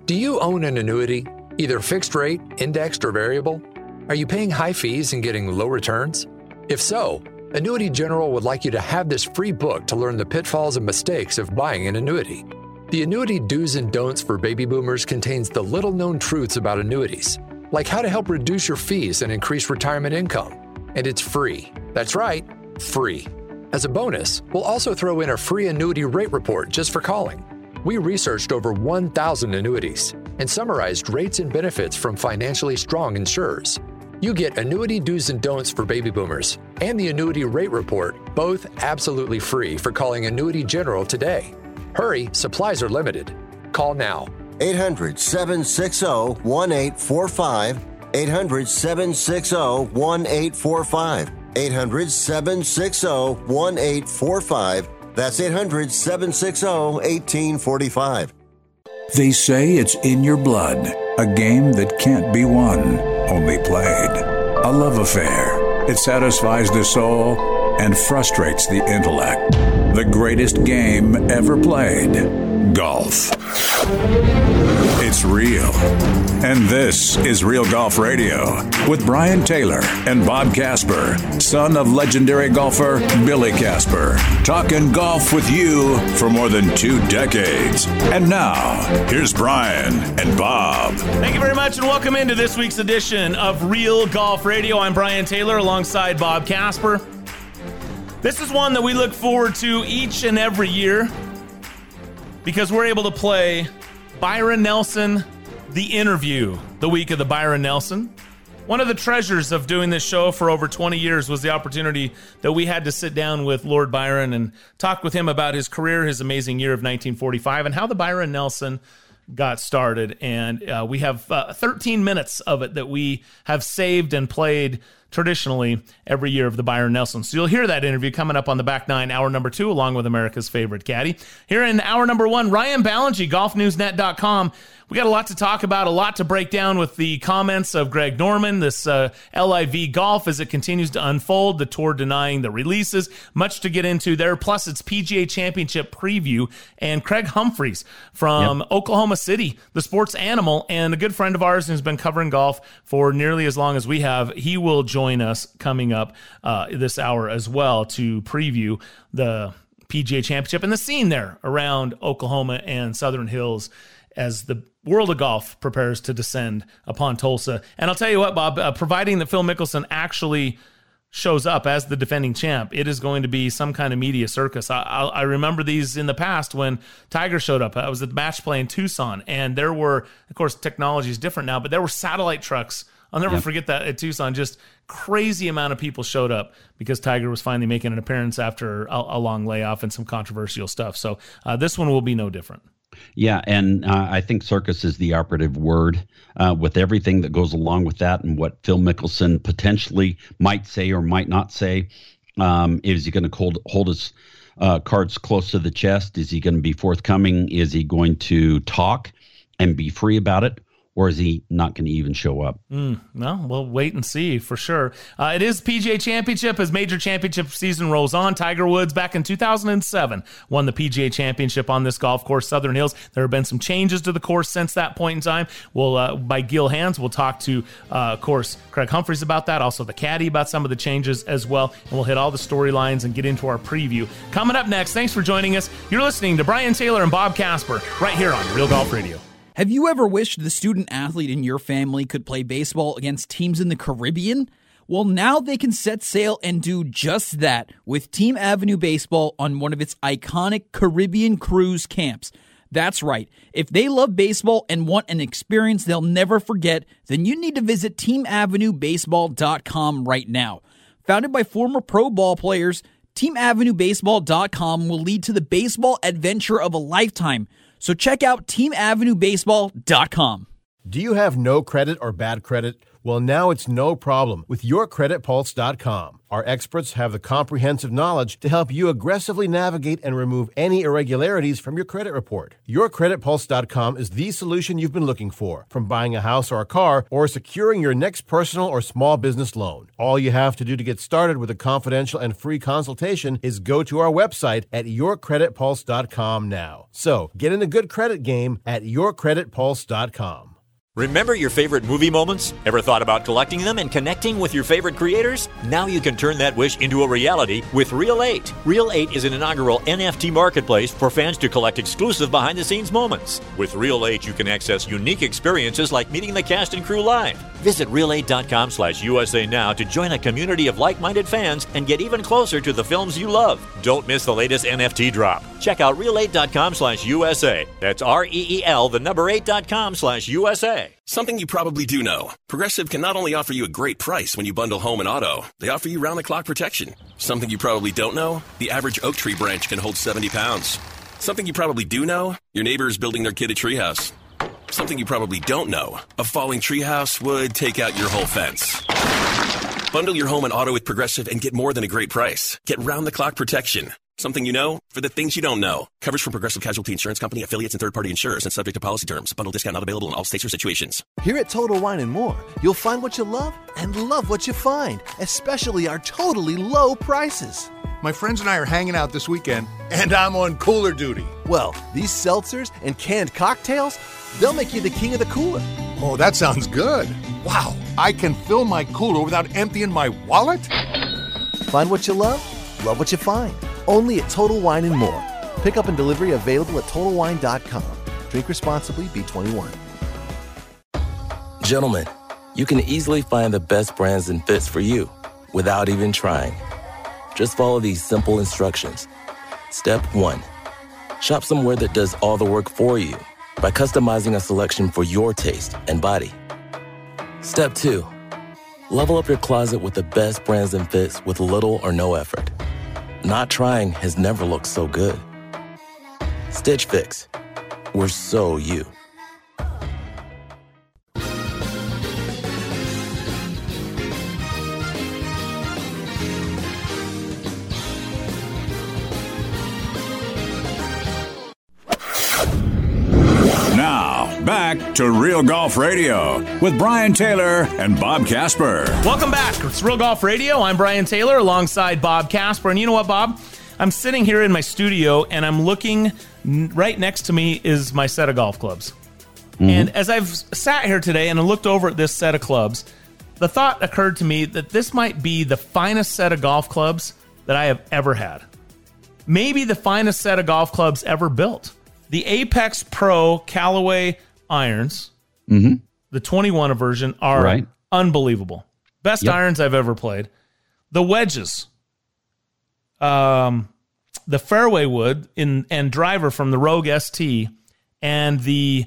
Do you own an annuity, either fixed rate, indexed, or variable? Are you paying high fees and getting low returns? If so, Annuity General would like you to have this free book to learn the pitfalls and mistakes of buying an annuity. The Annuity Do's and Don'ts for Baby Boomers contains the little-known truths about annuities, like how to help reduce your fees and increase retirement income. And it's free. That's right, free. As a bonus, we'll also throw in a free annuity rate report just for calling. We researched over 1,000 annuities and summarized rates and benefits from financially strong insurers. You get Annuity Do's and Don'ts for Baby Boomers and the Annuity Rate Report, both absolutely free for calling Annuity General today. Hurry, supplies are limited. Call now. 800-760-1845. 800-760-1845. 800-760-1845. That's 800-760-1845. They say it's in your blood, a game that can't be won, only played. A love affair. It satisfies the soul and frustrates the intellect. The greatest game ever played. Golf. It's real. And this is Real Golf Radio with Brian Taylor and Bob Casper, son of legendary golfer Billy Casper. Talking golf with you for more than 2 decades. And now, here's Brian and Bob. Thank you very much and welcome into this week's edition of Real Golf Radio. I'm Brian Taylor alongside Bob Casper. This is one that we look forward to each and every year because we're able to play Byron Nelson, The Interview, the week of the Byron Nelson. One of the treasures of doing this show for over 20 years was the opportunity that we had to sit down with Lord Byron and talk with him about his career, his amazing year of 1945, and how the Byron Nelson got started. And we have 13 minutes of it that we have saved and played traditionally every year of the Byron Nelson. So you'll hear that interview coming up on the back nine, hour number 2, along with America's favorite caddy. Here in hour number 1, Ryan Ballengee, golfnewsnet.com. We got a lot to talk about, a lot to break down with the comments of Greg Norman, this LIV Golf as it continues to unfold, the tour denying the releases, much to get into there. Plus, it's PGA Championship preview, and Craig Humphreys from Oklahoma City, the sports animal, and a good friend of ours who's been covering golf for nearly as long as we have. He will join us coming up this hour as well to preview the PGA Championship and the scene there around Oklahoma and Southern Hills as the world of golf prepares to descend upon Tulsa. And I'll tell you what, Bob, providing that Phil Mickelson actually shows up as the defending champ, it is going to be some kind of media circus. I remember these in the past when Tiger showed up. I was at the match play in Tucson, and there were, of course, technology is different now, but there were satellite trucks. I'll never forget that at Tucson. Just crazy amount of people showed up because Tiger was finally making an appearance after a long layoff and some controversial stuff. So this one will be no different. Yeah, and I think circus is the operative word with everything that goes along with that and what Phil Mickelson potentially might say or might not say. Is he going to hold his cards close to the chest? Is he going to be forthcoming? Is he going to talk and be free about it? Or is he not going to even show up? No, we'll wait and see for sure. It is PGA Championship as major championship season rolls on. Tiger Woods back in 2007 won the PGA Championship on this golf course, Southern Hills. There have been some changes to the course since that point in time. We'll by Gil Hands, we'll talk to, of course, Craig Humphreys about that, also the caddy about some of the changes as well. And we'll hit all the storylines and get into our preview. Coming up next, thanks for joining us. You're listening to Brian Taylor and Bob Casper right here on Real Golf Radio. Have you ever wished the student athlete in your family could play baseball against teams in the Caribbean? Well, now they can set sail and do just that with Team Avenue Baseball on one of its iconic Caribbean cruise camps. That's right. If they love baseball and want an experience they'll never forget, then you need to visit TeamAvenueBaseball.com right now. Founded by former pro ball players, TeamAvenueBaseball.com will lead to the baseball adventure of a lifetime. So check out TeamAvenueBaseball.com. Do you have no credit or bad credit? Well, now it's no problem with YourCreditPulse.com. Our experts have the comprehensive knowledge to help you aggressively navigate and remove any irregularities from your credit report. YourCreditPulse.com is the solution you've been looking for, from buying a house or a car or securing your next personal or small business loan. All you have to do to get started with a confidential and free consultation is go to our website at YourCreditPulse.com now. So, get in the good credit game at YourCreditPulse.com. Remember your favorite movie moments? Ever thought about collecting them and connecting with your favorite creators? Now you can turn that wish into a reality with Reel 8. Reel 8 is an inaugural NFT marketplace for fans to collect exclusive behind-the-scenes moments. With Reel 8, you can access unique experiences like meeting the cast and crew live. Visit Reel8.com/USA now to join a community of like-minded fans and get even closer to the films you love. Don't miss the latest NFT drop. Check out Reel8.com/USA. That's REEL, the number 8.com/USA. Something you probably do know. Progressive can not only offer you a great price when you bundle home and auto, they offer you round-the-clock protection. Something you probably don't know, the average oak tree branch can hold 70 pounds. Something you probably do know, your neighbor is building their kid a treehouse. Something you probably don't know, a falling treehouse would take out your whole fence. Bundle your home and auto with Progressive and get more than a great price. Get round-the-clock protection. Something you know for the things you don't know. Coverage from Progressive Casualty Insurance Company, affiliates, and third-party insurers and subject to policy terms. Bundle discount not available in all states or situations. Here at Total Wine & More, you'll find what you love and love what you find, especially our totally low prices. My friends and I are hanging out this weekend, and I'm on cooler duty. Well, these seltzers and canned cocktails, they'll make you the king of the cooler. Oh, that sounds good. Wow, I can fill my cooler without emptying my wallet? Find what you love what you find. Only at Total Wine & More. Pickup and delivery available at TotalWine.com. Drink responsibly, B21. Gentlemen, you can easily find the best brands and fits for you without even trying. Just follow these simple instructions. Step 1. Shop somewhere that does all the work for you by customizing a selection for your taste and body. Step 2. Level up your closet with the best brands and fits with little or no effort. Not trying has never looked so good. Stitch Fix. We're so you. Now, back to Real Golf Radio with Brian Taylor and Bob Casper. Welcome back. It's Real Golf Radio. I'm Brian Taylor alongside Bob Casper. And you know what, Bob? I'm sitting here in my studio and I'm looking, right next to me is my set of golf clubs. Mm-hmm. And as I've sat here today and I looked over at this set of clubs, the thought occurred to me that this might be the finest set of golf clubs that I have ever had. Maybe the finest set of golf clubs ever built. The Apex Pro Callaway irons, the 21 version, are unbelievable. Best irons I've ever played. The wedges, the fairway wood and driver from the Rogue ST, and the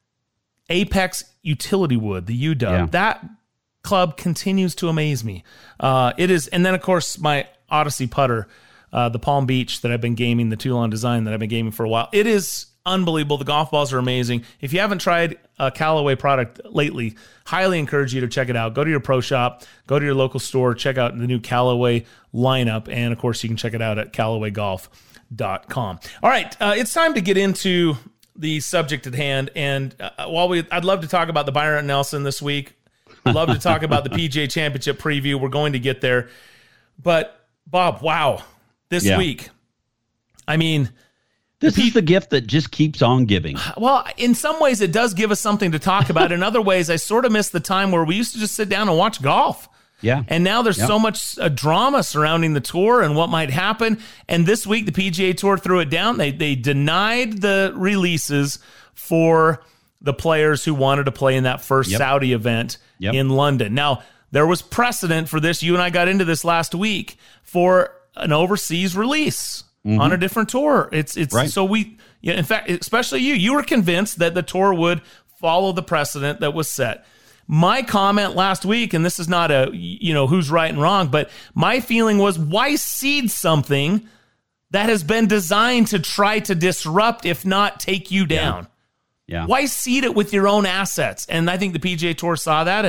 Apex utility wood, the UW. Yeah. That club continues to amaze me. It is, and then of course my Odyssey putter, the Palm Beach that I've been gaming, the Toulon design that I've been gaming for a while. It is unbelievable. The golf balls are amazing. If you haven't tried a Callaway product lately, highly encourage you to check it out. Go to your pro shop, go to your local store, check out the new Callaway lineup, and of course you can check it out at CallawayGolf.com. All right, it's time to get into the subject at hand, and I'd love to talk about the Byron Nelson this week. I'd love to talk about the PGA Championship preview. We're going to get there. But Bob, wow, this week, I mean, this is the gift that just keeps on giving. Well, in some ways, it does give us something to talk about. In other ways, I sort of miss the time where we used to just sit down and watch golf. Yeah. And now there's so much drama surrounding the tour and what might happen. And this week, the PGA Tour threw it down. They denied the releases for the players who wanted to play in that first Saudi event in London. Now, there was precedent for this. You and I got into this last week for an overseas release. On a different tour. It's right. So in fact, especially you were convinced that the tour would follow the precedent that was set. My comment last week, and this is not a, who's right and wrong, but my feeling was, why seed something that has been designed to try to disrupt, if not take you down? Yeah. Why seed it with your own assets? And I think the PGA Tour saw that,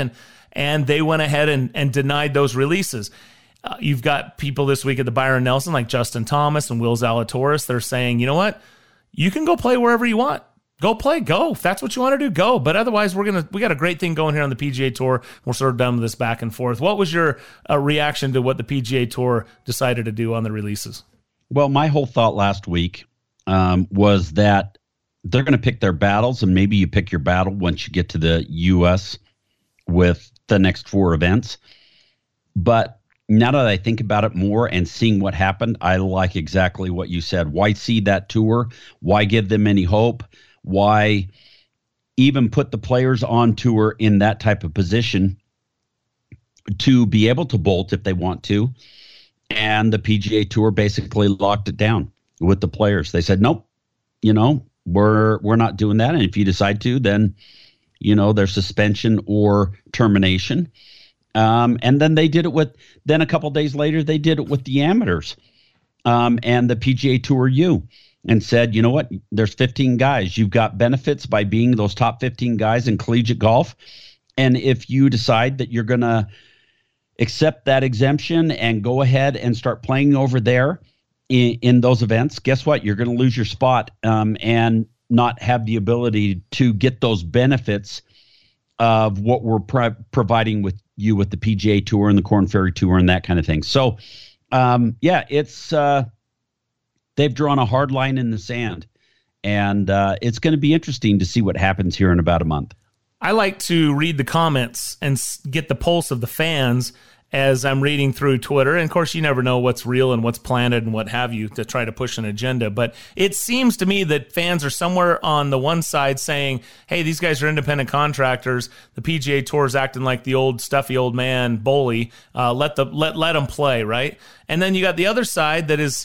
and they went ahead and denied those releases. You've got people this week at the Byron Nelson like Justin Thomas and Will Zalatoris. They're saying, you know what? You can go play wherever you want. Go play, go. If that's what you want to do, go. But otherwise, we got a great thing going here on the PGA Tour. We're sort of done with this back and forth. What was your reaction to what the PGA Tour decided to do on the releases? Well, my whole thought last week was that they're going to pick their battles, and maybe you pick your battle once you get to the U.S. with the next 4 events. But now that I think about it more and seeing what happened, I like exactly what you said. Why seed that tour? Why give them any hope? Why even put the players on tour in that type of position to be able to bolt if they want to? And the PGA Tour basically locked it down with the players. They said, nope, we're not doing that. And if you decide to, then, there's suspension or termination. And then they did it then a couple of days later, they did it with the amateurs and the PGA Tour U. And said, you know what, there's 15 guys. You've got benefits by being those top 15 guys in collegiate golf. And if you decide that you're going to accept that exemption and go ahead and start playing over there in those events, guess what? You're going to lose your spot and not have the ability to get those benefits of what we're providing with you with the PGA Tour and the Korn Ferry Tour and that kind of thing. So, it's... they've drawn a hard line in the sand, and it's going to be interesting to see what happens here in about a month. I like to read the comments and get the pulse of the fans as I'm reading through Twitter. And of course, you never know what's real and what's planted and what have you to try to push an agenda. But it seems to me that fans are somewhere on the one side saying, hey, these guys are independent contractors. The PGA Tour is acting like the old stuffy old man bully. Let them play, right? And then you got the other side that is,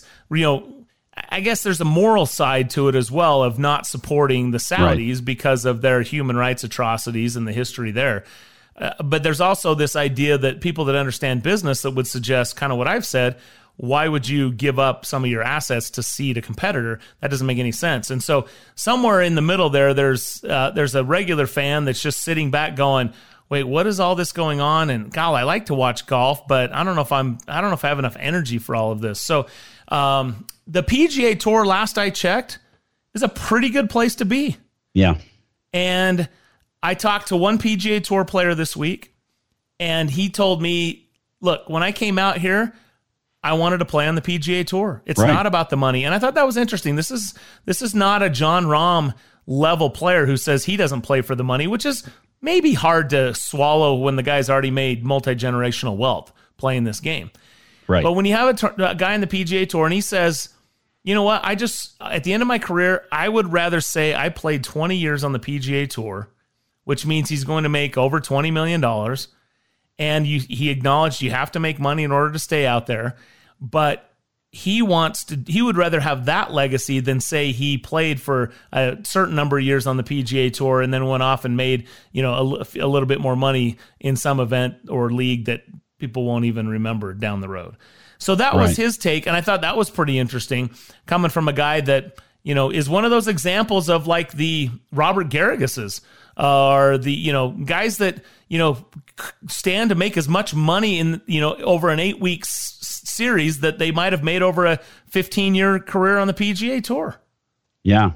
I guess there's a moral side to it as well of not supporting the Saudis because of their human rights atrocities and the history there. But there's also this idea that people that understand business that would suggest kind of what I've said, why would you give up some of your assets to seed a competitor? That doesn't make any sense. And so somewhere in the middle there's a regular fan that's just sitting back going, wait, what is all this going on? And God, I like to watch golf, but I don't know if I have enough energy for all of this. So the PGA Tour, last I checked, is a pretty good place to be. Yeah. And I talked to one PGA Tour player this week, and he told me, look, when I came out here, I wanted to play on the PGA Tour. It's not about the money. And I thought that was interesting. This is not a Jon Rahm level player who says he doesn't play for the money, which is maybe hard to swallow when the guy's already made multi-generational wealth playing this game. Right. But when you have a guy in the PGA Tour and he says, you know what, at the end of my career, I would rather say I played 20 years on the PGA Tour, which means he's going to make over $20 million. And he acknowledged you have to make money in order to stay out there. But he would rather have that legacy than say he played for a certain number of years on the PGA Tour and then went off and made, a little bit more money in some event or league that people won't even remember down the road. So that was his take. And I thought that was pretty interesting coming from a guy that, is one of those examples of like the Robert Garriguses or the, guys that, stand to make as much money in, over an 8-week series that they might have made over a 15-year career on the PGA Tour. Yeah.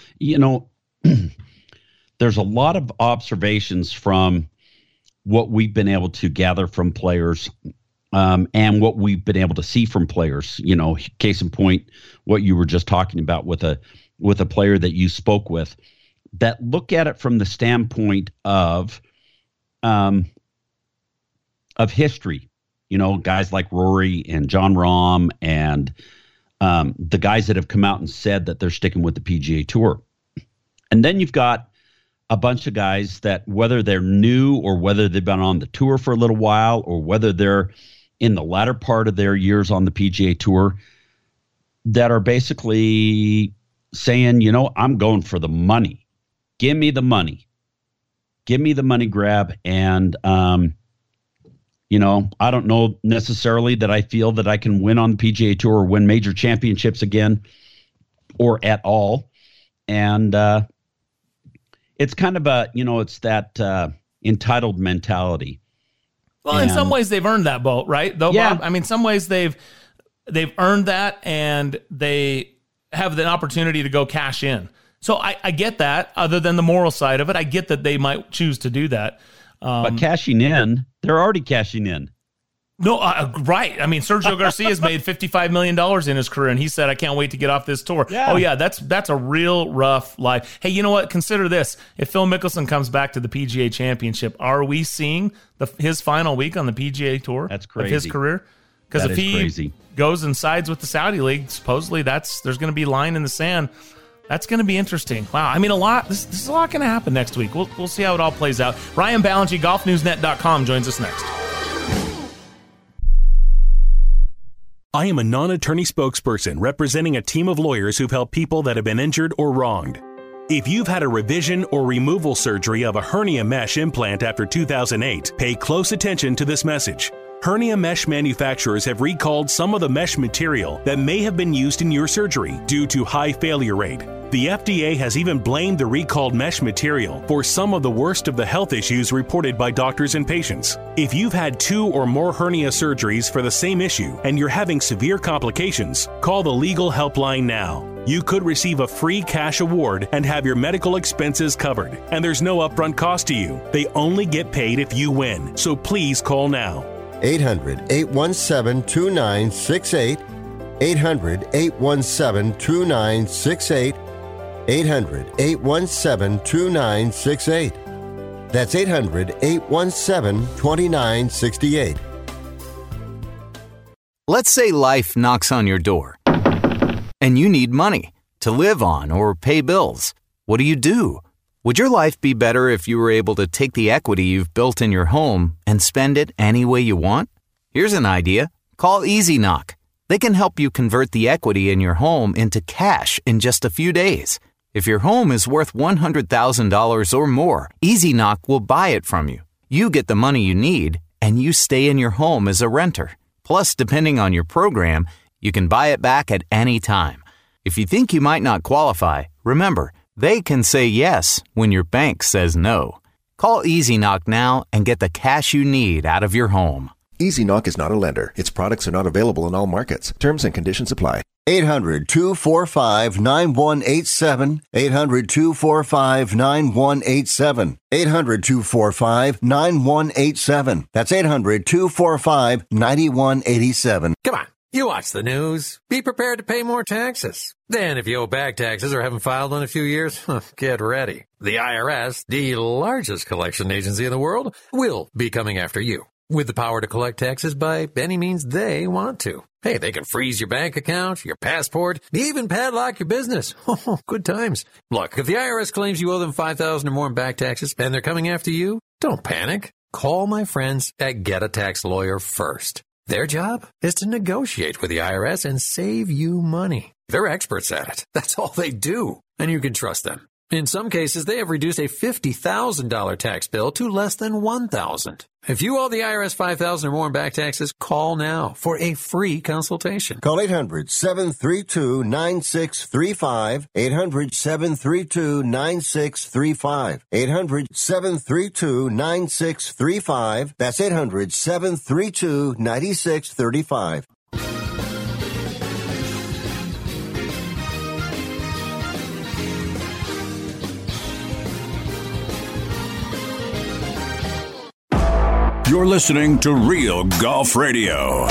There's a lot of observations from what we've been able to gather from players and what we've been able to see from players. Case in point, what you were just talking about with a player that you spoke with, that look at it from the standpoint of history. Guys like Rory and Jon Rahm and the guys that have come out and said that they're sticking with the PGA Tour. And then you've got a bunch of guys that, whether they're new or whether they've been on the tour for a little while or whether they're in the latter part of their years on the PGA Tour, that are basically saying, I'm going for the money. Give me the money. Give me the money grab. And, I don't know necessarily that I feel that I can win on the PGA Tour or win major championships again or at all. And it's kind of it's that entitled mentality. Well, in some ways they've earned that boat, right? Though, Yeah. Bob, I mean, some ways they've earned that, and they have the opportunity to go cash in. So I get that. Other than the moral side of it, I get that they might choose to do that. But cashing in, they're already cashing in. No, right. I mean, Sergio Garcia's made $55 million in his career, and he said, I can't wait to get off this tour. Yeah. Oh, yeah, that's a real rough life. Hey, you know what? Consider this. If Phil Mickelson comes back to the PGA Championship, are we seeing his final week on the PGA Tour? That's crazy. Of his career? Because if he goes and sides with the Saudi League, supposedly there's going to be line in the sand. That's going to be interesting. Wow. I mean, this is a lot going to happen next week. We'll see how it all plays out. Ryan Ballengee, golfnewsnet.com, joins us next. I am a non-attorney spokesperson representing a team of lawyers who've helped people that have been injured or wronged. If you've had a revision or removal surgery of a hernia mesh implant after 2008, pay close attention to this message. Hernia mesh manufacturers have recalled some of the mesh material that may have been used in your surgery due to high failure rate. The FDA has even blamed the recalled mesh material for some of the worst of the health issues reported by doctors and patients. If you've had 2 or more hernia surgeries for the same issue and you're having severe complications, call the legal helpline now. You could receive a free cash award and have your medical expenses covered. And there's no upfront cost to you. They only get paid if you win. So please call now. 800-817-2968. 800-817-2968. 800-817-2968. That's 800-817-2968. Let's say life knocks on your door and you need money to live on or pay bills. What do? Would your life be better if you were able to take the equity you've built in your home and spend it any way you want? Here's an idea. Call EasyKnock. They can help you convert the equity in your home into cash in just a few days. If your home is worth $100,000 or more, EasyKnock will buy it from you. You get the money you need, and you stay in your home as a renter. Plus, depending on your program, you can buy it back at any time. If you think you might not qualify, remember, they can say yes when your bank says no. Call EasyKnock now and get the cash you need out of your home. EasyKnock is not a lender. Its products are not available in all markets. Terms and conditions apply. 800-245-9187. 800-245-9187. 800-245-9187. That's 800-245-9187. Come on. You watch the news. Be prepared to pay more taxes. Then if you owe back taxes or haven't filed in a few years, get ready. The IRS, the largest collection agency in the world, will be coming after you with the power to collect taxes by any means they want to. Hey, they can freeze your bank account, your passport, even padlock your business. Oh, good times. Look, if the IRS claims you owe them $5,000 or more in back taxes and they're coming after you, don't panic. Call my friends at Get a Tax Lawyer first. Their job is to negotiate with the IRS and save you money. They're experts at it. That's all they do. And you can trust them. In some cases, they have reduced a $50,000 tax bill to less than $1,000. If you owe the IRS $5,000 or more in back taxes, call now for a free consultation. Call 800-732-9635. 800-732-9635. 800-732-9635. That's 800-732-9635. You're listening to Real Golf Radio.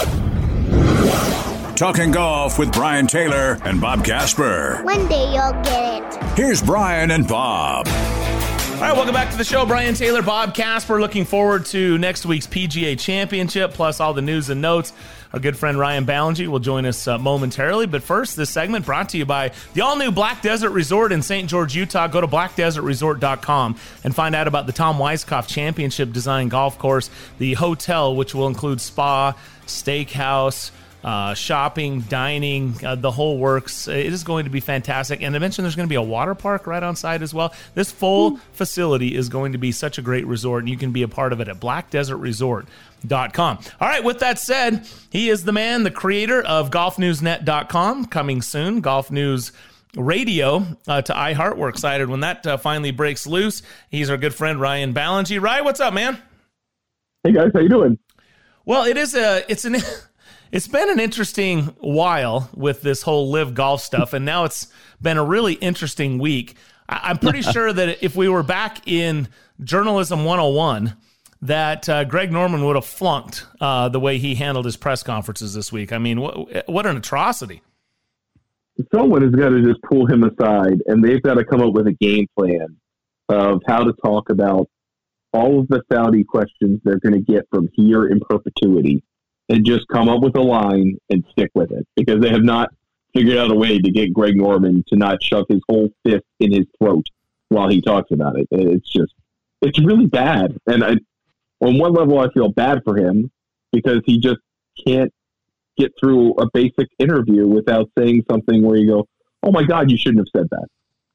Talking golf with Brian Taylor and Bob Casper. One day you'll get it. Here's Brian and Bob. All right, welcome back to the show. Brian Taylor, Bob Casper. Looking forward to next week's PGA Championship, plus all the news and notes. Our good friend Ryan Ballengee will join us momentarily. But first, this segment brought to you by the all-new Black Desert Resort in St. George, Utah. Go to blackdesertresort.com and find out about the Tom Weiskopf Championship Design Golf Course, the hotel, which will include spa, steakhouse, shopping, dining, the whole works. It is going to be fantastic. And I mentioned there's going to be a water park right on site as well. This full facility is going to be such a great resort, and you can be a part of it at blackdesertresort.com. All right, with that said, he is the man, the creator of golfnewsnet.com, coming soon, Golf News Radio to iHeart. We're excited when that finally breaks loose. He's our good friend Ryan Ballengee. Ryan, what's up, man? Hey guys, how you doing? Well, it's been an interesting while with this whole live golf stuff, and now it's been a really interesting week. I'm pretty sure that if we were back in Journalism 101, that Greg Norman would have flunked the way he handled his press conferences this week. I mean, what an atrocity. Someone has got to just pull him aside, and they've got to come up with a game plan of how to talk about all of the Saudi questions they're going to get from here in perpetuity, and just come up with a line and stick with it, because they have not figured out a way to get Greg Norman to not shove his whole fist in his throat while he talks about it. It's really bad. And on one level, I feel bad for him because he just can't get through a basic interview without saying something where you go, oh my God, you shouldn't have said that.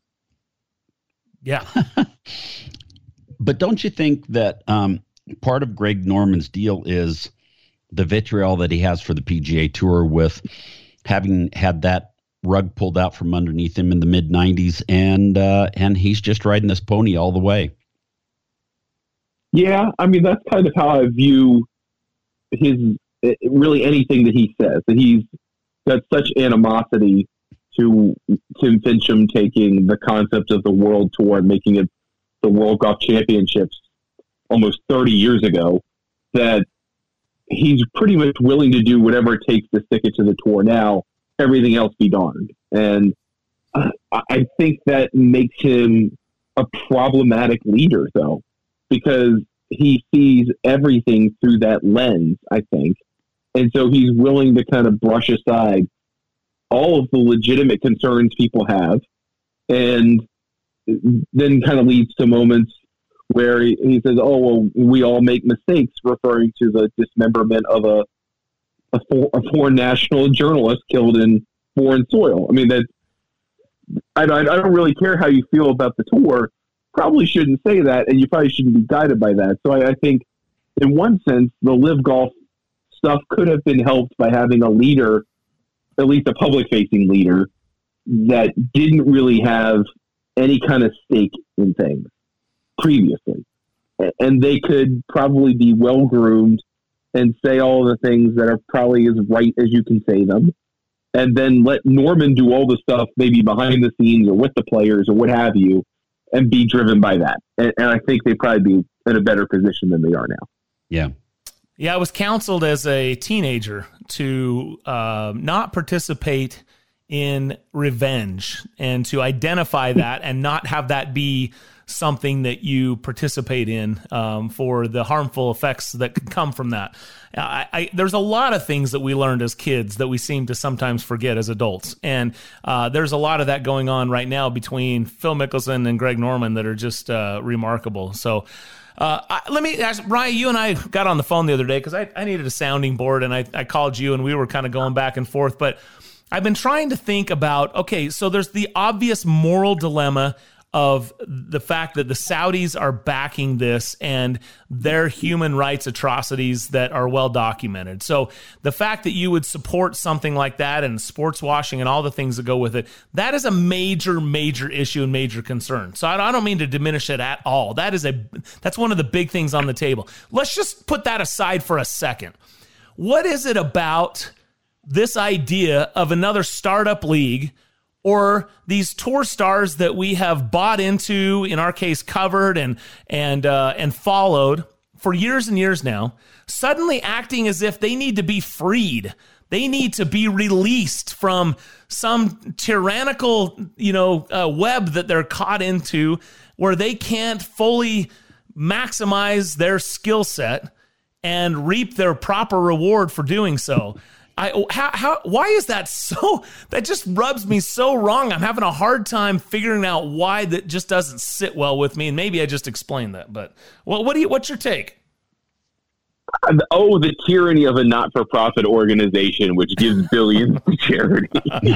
Yeah. But don't you think that part of Greg Norman's deal is the vitriol that he has for the PGA Tour with having had that rug pulled out from underneath him in the mid-90s, and he's just riding this pony all the way? Yeah, I mean, that's kind of how I view really anything that he says. That he's got such animosity to Tim Fincham taking the concept of the World Tour and making it the World Golf Championships almost 30 years ago, that he's pretty much willing to do whatever it takes to stick it to the tour now, everything else be darned. And I think that makes him a problematic leader, though, because he sees everything through that lens, I think. And so he's willing to kind of brush aside all of the legitimate concerns people have, and then kind of leads to moments where he says, oh, well, we all make mistakes, referring to the dismemberment of a foreign national journalist killed in foreign soil. I mean, I don't really care how you feel about the tour. Probably shouldn't say that, and you probably shouldn't be guided by that. So I think, in one sense, the live golf stuff could have been helped by having a leader, at least a public-facing leader, that didn't really have any kind of stake in things previously. And they could probably be well-groomed and say all the things that are probably as right as you can say them, and then let Norman do all the stuff maybe behind the scenes or with the players or what have you, and be driven by that. And I think they'd probably be in a better position than they are now. Yeah. Yeah, I was counseled as a teenager to not participate in revenge and to identify that and not have that be something that you participate in for the harmful effects that could come from that. There's a lot of things that we learned as kids that we seem to sometimes forget as adults. And there's a lot of that going on right now between Phil Mickelson and Greg Norman that are just remarkable. So let me ask, Ryan, you and I got on the phone the other day because I needed a sounding board, and I called you and we were kind of going back and forth. But I've been trying to think about, okay, so there's the obvious moral dilemma of the fact that the Saudis are backing this and their human rights atrocities that are well documented. So the fact that you would support something like that and sports washing and all the things that go with it, that is a major, major issue and major concern. So I don't mean to diminish it at all. That's one of the big things on the table. Let's just put that aside for a second. What is it about this idea of another startup league or these tour stars that we have bought into, in our case, covered and followed for years and years now, suddenly acting as if they need to be freed? They need to be released from some tyrannical, web that they're caught into, where they can't fully maximize their skill set and reap their proper reward for doing so. Why is that so? That just rubs me so wrong. I'm having a hard time figuring out why that just doesn't sit well with me. And maybe I just explained that, but what's your take? The tyranny of a not-for-profit organization which gives billions to charity.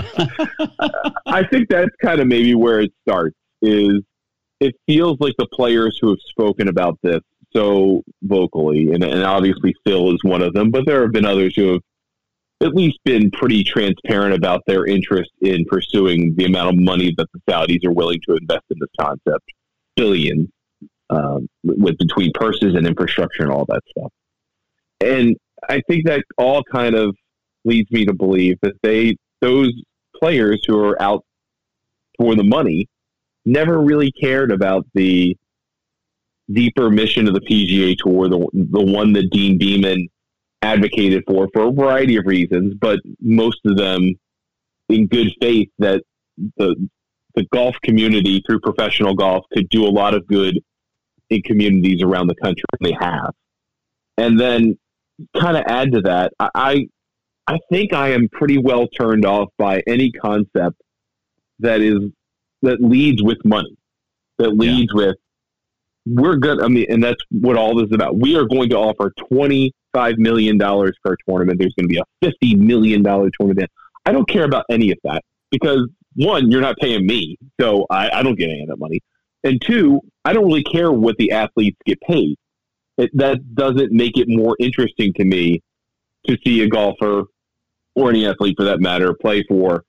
I think that's kind of maybe where it starts. Is it feels like the players who have spoken about this so vocally, and obviously Phil is one of them, but there have been others who have at least been pretty transparent about their interest in pursuing the amount of money that the Saudis are willing to invest in this concept. Billions. with between purses and infrastructure and all that stuff. And I think that all kind of leads me to believe that those players who are out for the money never really cared about the deeper mission of the PGA Tour, the one that Dean Beeman advocated for a variety of reasons, but most of them in good faith that the golf community through professional golf could do a lot of good in communities around the country, and they have. And then kind of add to that, I think I am pretty well turned off by any concept that leads with money, that leads with, we're good. I mean, and that's what all this is about. We are going to offer $25 million per tournament. There's going to be a $50 million tournament. I don't care about any of that because, one, you're not paying me, so I don't get any of that money. And two, I don't really care what the athletes get paid. That doesn't make it more interesting to me to see a golfer or any athlete for that matter play for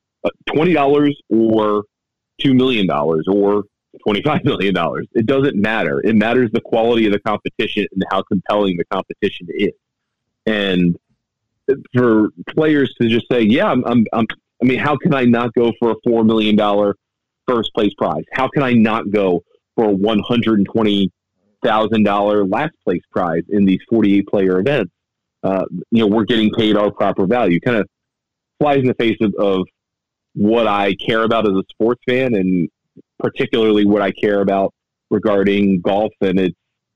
$20 or $2 million or $25 million. It doesn't matter. It matters the quality of the competition and how compelling the competition is. And for players to just say, yeah, I mean, how can I not go for a $4 million first place prize? How can I not go for a $120,000 last place prize in these 48 player events? We're getting paid our proper value. Kind of flies in the face of what I care about as a sports fan, and particularly what I care about regarding golf and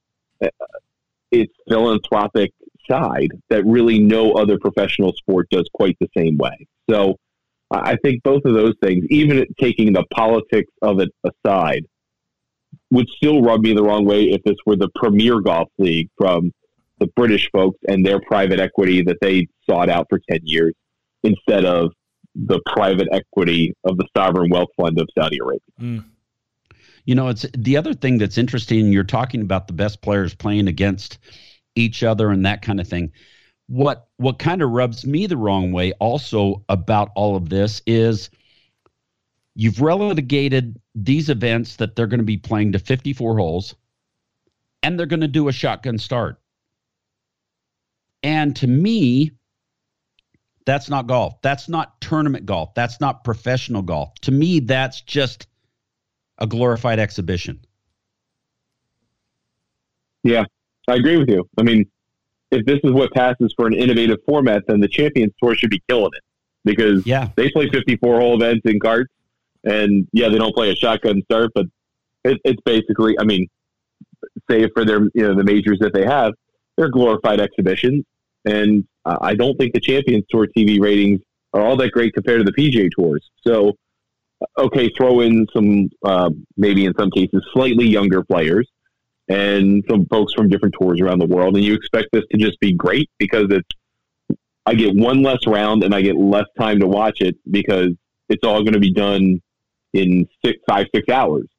its philanthropic side that really no other professional sport does quite the same way. So I think both of those things, even taking the politics of it aside, would still rub me the wrong way if this were the Premier Golf League from the British folks and their private equity that they sought out for 10 years instead of the private equity of the sovereign wealth fund of Saudi Arabia. Mm. It's the other thing that's interesting. You're talking about the best players playing against each other and that kind of thing. What kind of rubs me the wrong way also about all of this is you've relegated these events that they're going to be playing to 54 holes, and they're going to do a shotgun start. And to me, that's not golf. That's not tournament golf. That's not professional golf. To me, that's just a glorified exhibition. Yeah, I agree with you. I mean, if this is what passes for an innovative format, then the Champions Tour should be killing it because they play 54-hole events in carts, and they don't play a shotgun start, but it's basically, I mean, save for their the majors that they have, they're glorified exhibitions, and I don't think the Champions Tour TV ratings are all that great compared to the PGA Tours. So, okay, throw in some, maybe in some cases, slightly younger players and some folks from different tours around the world, and you expect this to just be great because I get one less round and I get less time to watch it because it's all going to be done in 6 hours.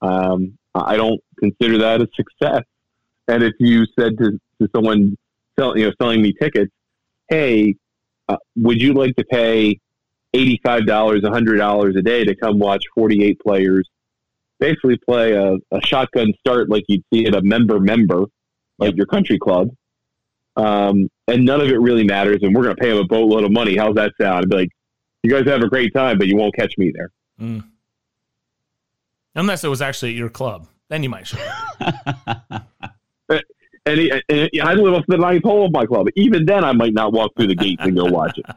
I don't consider that a success. And if you said to someone selling me tickets, hey, would you like to pay $85, $100 a day to come watch 48 players basically play a shotgun start like you'd see at a member like your country club, and none of it really matters, and we're going to pay them a boatload of money. How's that sound? I'd be like, you guys have a great time, but you won't catch me there. Mm. Unless it was actually at your club. Then you might show up. And I live off the 9th hole of my club. Even then, I might not walk through the gates and go watch it.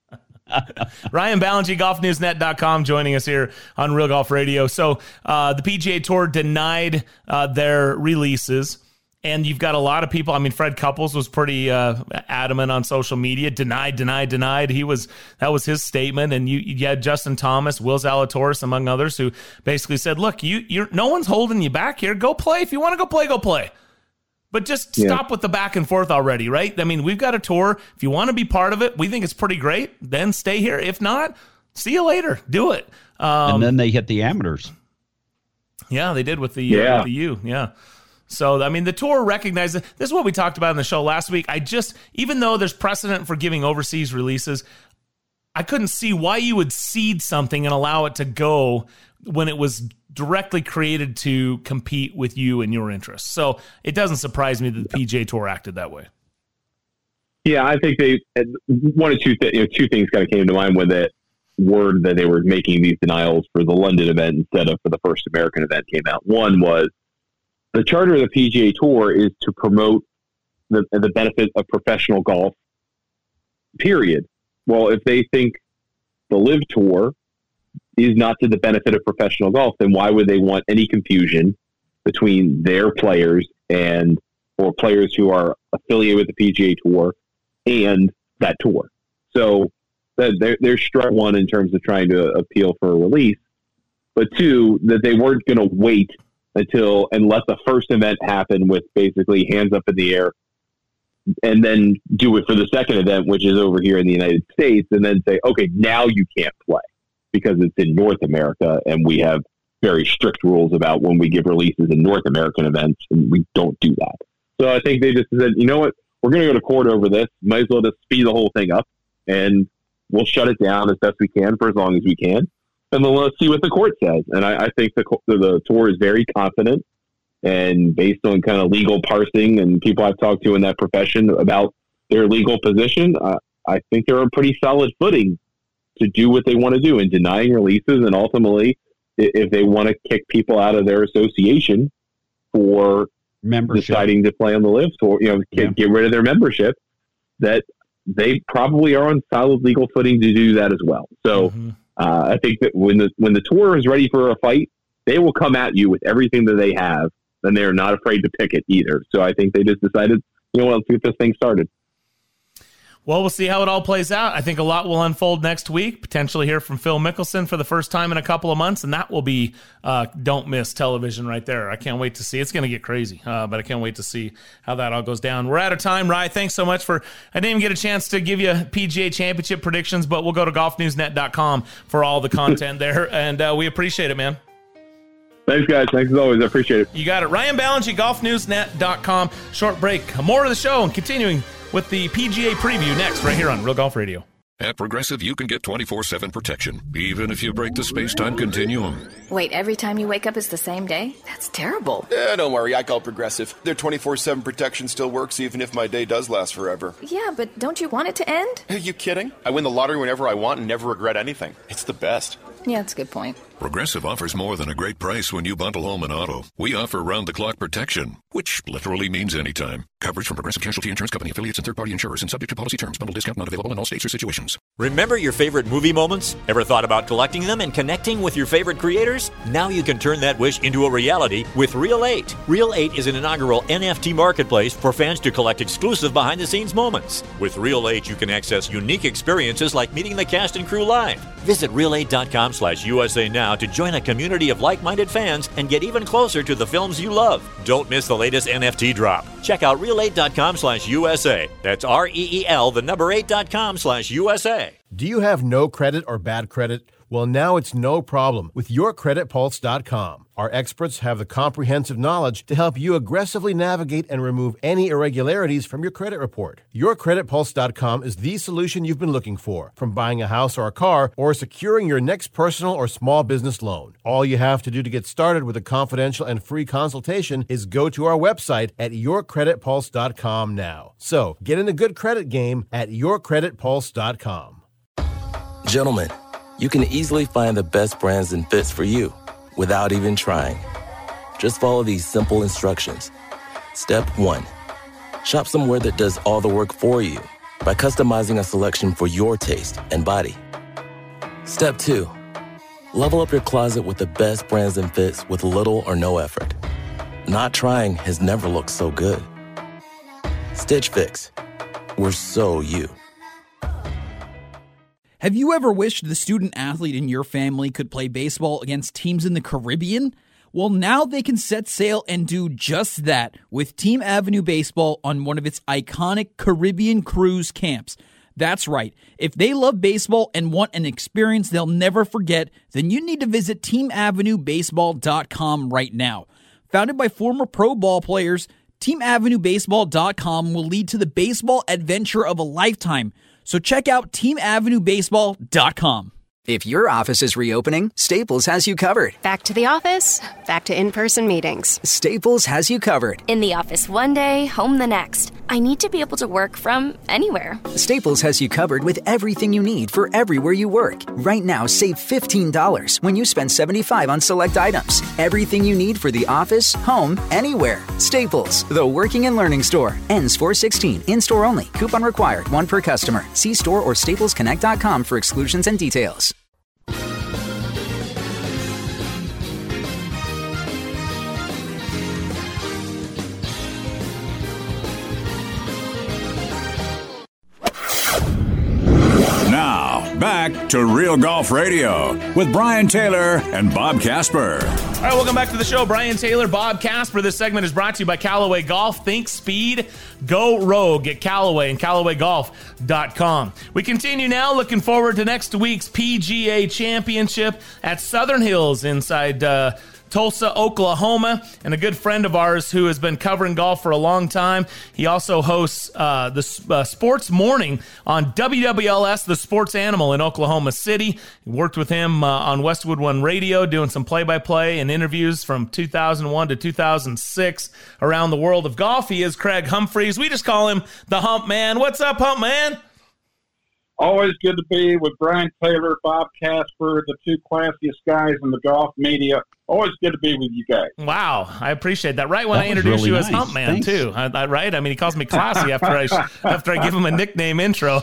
Ryan Ballengee, golfnewsnet.com, joining us here on Real Golf Radio. So the PGA Tour denied their releases, and you've got a lot of people. I mean, Fred Couples was pretty adamant on social media. Denied. That was his statement. And you had Justin Thomas, Will Zalatoris, among others, who basically said, look, you're no one's holding you back here. Go play. If you want to go play, go play. But just stop with the back and forth already, right? I mean, we've got a tour. If you want to be part of it, we think it's pretty great, then stay here. If not, see you later. Do it. And then they hit the amateurs. Yeah, they did with the U. Yeah. So, I mean, the tour recognizes this is what we talked about in the show last week. Even though there's precedent for giving overseas releases, I couldn't see why you would seed something and allow it to go when it was directly created to compete with you and your interests. So it doesn't surprise me that the PGA Tour acted that way. Yeah, I think they one or two things kind of came to mind when that word that they were making these denials for the London event instead of for the first American event came out. One was the charter of the PGA Tour is to promote the benefit of professional golf, period. Well, if they think the LIV Tour is not to the benefit of professional golf, then why would they want any confusion between their players or players who are affiliated with the PGA Tour and that tour? So they're struck one in terms of trying to appeal for a release, but two, that they weren't going to wait and let the first event happen with basically hands up in the air, and then do it for the second event, which is over here in the United States, and then say, okay, now you can't play because it's in North America, and we have very strict rules about when we give releases in North American events, and we don't do that. So I think they just said, you know what, we're going to go to court over this. Might as well just speed the whole thing up, and we'll shut it down as best we can for as long as we can. And then let's see what the court says. And I think the tour is very confident, and based on kind of legal parsing and people I've talked to in that profession about their legal position, I think they're on pretty solid footing to do what they want to do in denying releases. And ultimately, if they want to kick people out of their association for deciding to play on the LIV Tour, get rid of their membership, that they probably are on solid legal footing to do that as well. So I think that when the tour is ready for a fight, they will come at you with everything that they have, and they're not afraid to pick it either. So I think they just decided, let's get this thing started. Well, we'll see how it all plays out. I think a lot will unfold next week, potentially hear from Phil Mickelson for the first time in a couple of months, and that will be don't miss television right there. I can't wait to see. It's going to get crazy, but I can't wait to see how that all goes down. We're out of time. Rye, thanks so much I didn't even get a chance to give you PGA Championship predictions, but we'll go to golfnewsnet.com for all the content there, and we appreciate it, man. Thanks, guys. Thanks as always. I appreciate it. You got it. Ryan Ballengee, golfnewsnet.com. Short break. More of the show and continuing with the PGA preview next right here on Real Golf Radio. At Progressive, you can get 24/7 protection, even if you break the space-time continuum. Wait, every time you wake up is the same day? That's terrible. Don't worry, I call Progressive. Their 24/7 protection still works even if my day does last forever. Yeah, but don't you want it to end? Are you kidding? I win the lottery whenever I want and never regret anything. It's the best. Yeah, that's a good point. Progressive offers more than a great price when you bundle home and auto. We offer round-the-clock protection, which literally means anytime. Coverage from Progressive Casualty Insurance Company, affiliates, and third-party insurers, and subject to policy terms. Bundle discount not available in all states or situations. Remember your favorite movie moments? Ever thought about collecting them and connecting with your favorite creators? Now you can turn that wish into a reality with Reel 8. Reel 8 is an inaugural NFT marketplace for fans to collect exclusive behind-the-scenes moments. With Reel 8, you can access unique experiences like meeting the cast and crew live. Visit reel8.com/USA now to join a community of like-minded fans and get even closer to the films you love. Don't miss the latest NFT drop. Check out reel8.com/USA. That's REEL, the number 8.com/USA. Do you have no credit or bad credit? Well, now it's no problem with YourCreditPulse.com. Our experts have the comprehensive knowledge to help you aggressively navigate and remove any irregularities from your credit report. YourCreditPulse.com is the solution you've been looking for, from buying a house or a car or securing your next personal or small business loan. All you have to do to get started with a confidential and free consultation is go to our website at YourCreditPulse.com now. So, get in the good credit game at YourCreditPulse.com. Gentlemen, you can easily find the best brands and fits for you without even trying. Just follow these simple instructions. Step 1. Shop somewhere that does all the work for you by customizing a selection for your taste and body. Step 2. Level up your closet with the best brands and fits with little or no effort. Not trying has never looked so good. Stitch Fix. We're so you. Have you ever wished the student athlete in your family could play baseball against teams in the Caribbean? Well, now they can set sail and do just that with Team Avenue Baseball on one of its iconic Caribbean cruise camps. That's right. If they love baseball and want an experience they'll never forget, then you need to visit TeamAvenueBaseball.com right now. Founded by former pro ball players, TeamAvenueBaseball.com will lead to the baseball adventure of a lifetime. So check out TeamAvenueBaseball.com. If your office is reopening, Staples has you covered. Back to the office, back to in-person meetings. Staples has you covered. In the office one day, home the next. I need to be able to work from anywhere. Staples has you covered with everything you need for everywhere you work. Right now, save $15 when you spend $75 on select items. Everything you need for the office, home, anywhere. Staples, the working and learning store. Ends 4/16. In-store only. Coupon required. One per customer. See store or staplesconnect.com for exclusions and details. Now, back to Real Golf Radio with Brian Taylor and Bob Casper. All right, welcome back to the show. Brian Taylor, Bob Casper. This segment is brought to you by Callaway Golf. Think speed, go rogue at Callaway and CallawayGolf.com. We continue now, looking forward to next week's PGA Championship at Southern Hills inside Tulsa, Oklahoma, and a good friend of ours who has been covering golf for a long time. He also hosts the Sports Morning on WWLS, the Sports Animal in Oklahoma City. He worked with him on Westwood One Radio, doing some play-by-play and interviews from 2001 to 2006 around the world of golf. He is Craig Humphreys. We just call him the Hump Man. What's up, Hump Man? Always good to be with Brian Taylor, Bob Casper, the two classiest guys in the golf media. Always good to be with you guys. Wow, I appreciate that. Right when I introduce really you nice. as Hump Man, Thanks. too. Right? I mean, he calls me classy after I give him a nickname intro.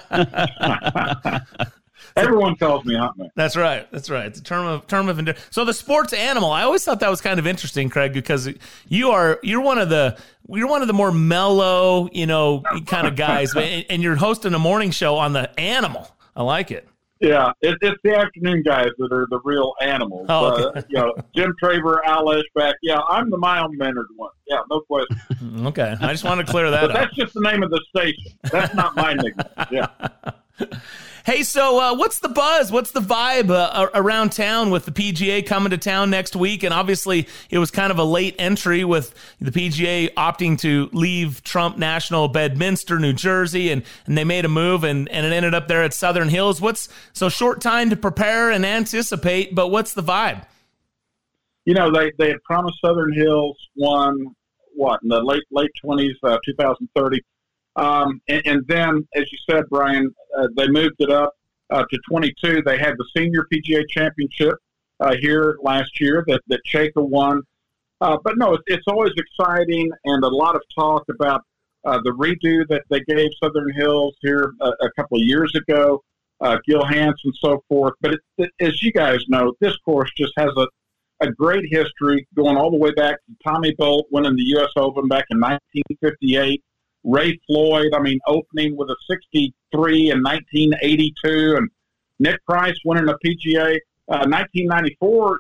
Everyone calls me Hump Man. That's right. It's a term of endearment. So the Sports Animal, I always thought that was kind of interesting, Craig, because you're one of the more mellow, kind of guys, and you're hosting a morning show on the Animal. I like it. Yeah, it's the afternoon guys that are the real animals. Oh, okay. Jim Traver, Al Eschbach. Yeah, I'm the mild-mannered one. Yeah, no question. Okay, I just want to clear that but up. that's just the name of the station. That's not my nickname. Yeah. Hey, so what's the buzz? What's the vibe around town with the PGA coming to town next week? And obviously, it was kind of a late entry with the PGA opting to leave Trump National Bedminster, New Jersey, and they made a move, and it ended up there at Southern Hills. So short time to prepare and anticipate, but what's the vibe? They had promised Southern Hills in the late 20s, 2030. And then, as you said, Brian, they moved it up to 22. They had the Senior PGA Championship here last year that Chaka won. But no, it's always exciting and a lot of talk about the redo that they gave Southern Hills here a couple of years ago, Gil Hanse and so forth. But as you guys know, this course just has a great history going all the way back to Tommy Bolt winning the U.S. Open back in 1958. Ray Floyd, opening with a 63 in 1982, and Nick Price winning a PGA. 1994,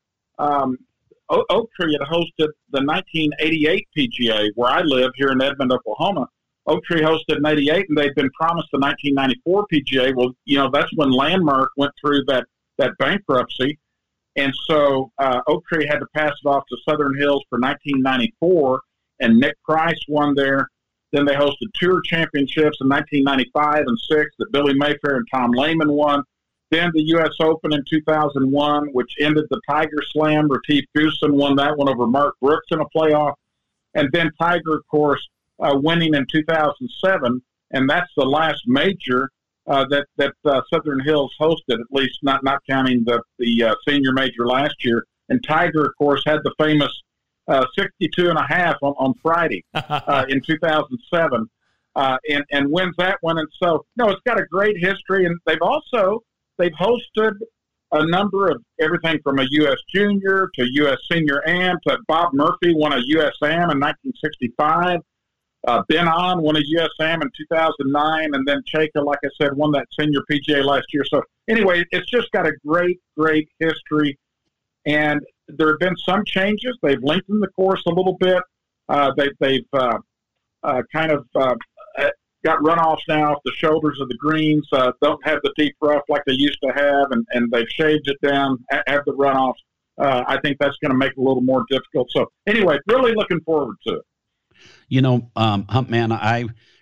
Oaktree had hosted the 1988 PGA where I live here in Edmond, Oklahoma. Oaktree hosted in 88, and they'd been promised the 1994 PGA. Well, that's when Landmark went through that bankruptcy, and so Oaktree had to pass it off to Southern Hills for 1994, and Nick Price won there. Then they hosted Tour Championships in 1995 and 6 that Billy Mayfair and Tom Lehman won. Then the U.S. Open in 2001, which ended the Tiger Slam. Retief Goosen won that one over Mark Brooks in a playoff. And then Tiger, of course, winning in 2007, and that's the last major that Southern Hills hosted, at least not counting the senior major last year. And Tiger, of course, had the famous 62.5 on Friday in 2007, and wins that one. And so, it's got a great history. And they've hosted a number of everything from a U.S. Junior to U.S. Senior Am to Bob Murphy won a U.S. Am in 1965. Ben An won a U.S. Am in 2009, and then Chaka, like I said, won that Senior PGA last year. So anyway, it's just got a great, great history. And there have been some changes. They've lengthened the course a little bit. They've kind of got runoffs now off the shoulders of the greens. Don't have the deep rough like they used to have, and they've shaved it down, have the runoffs. I think that's going to make it a little more difficult. So anyway, really looking forward to it. Hump Man, I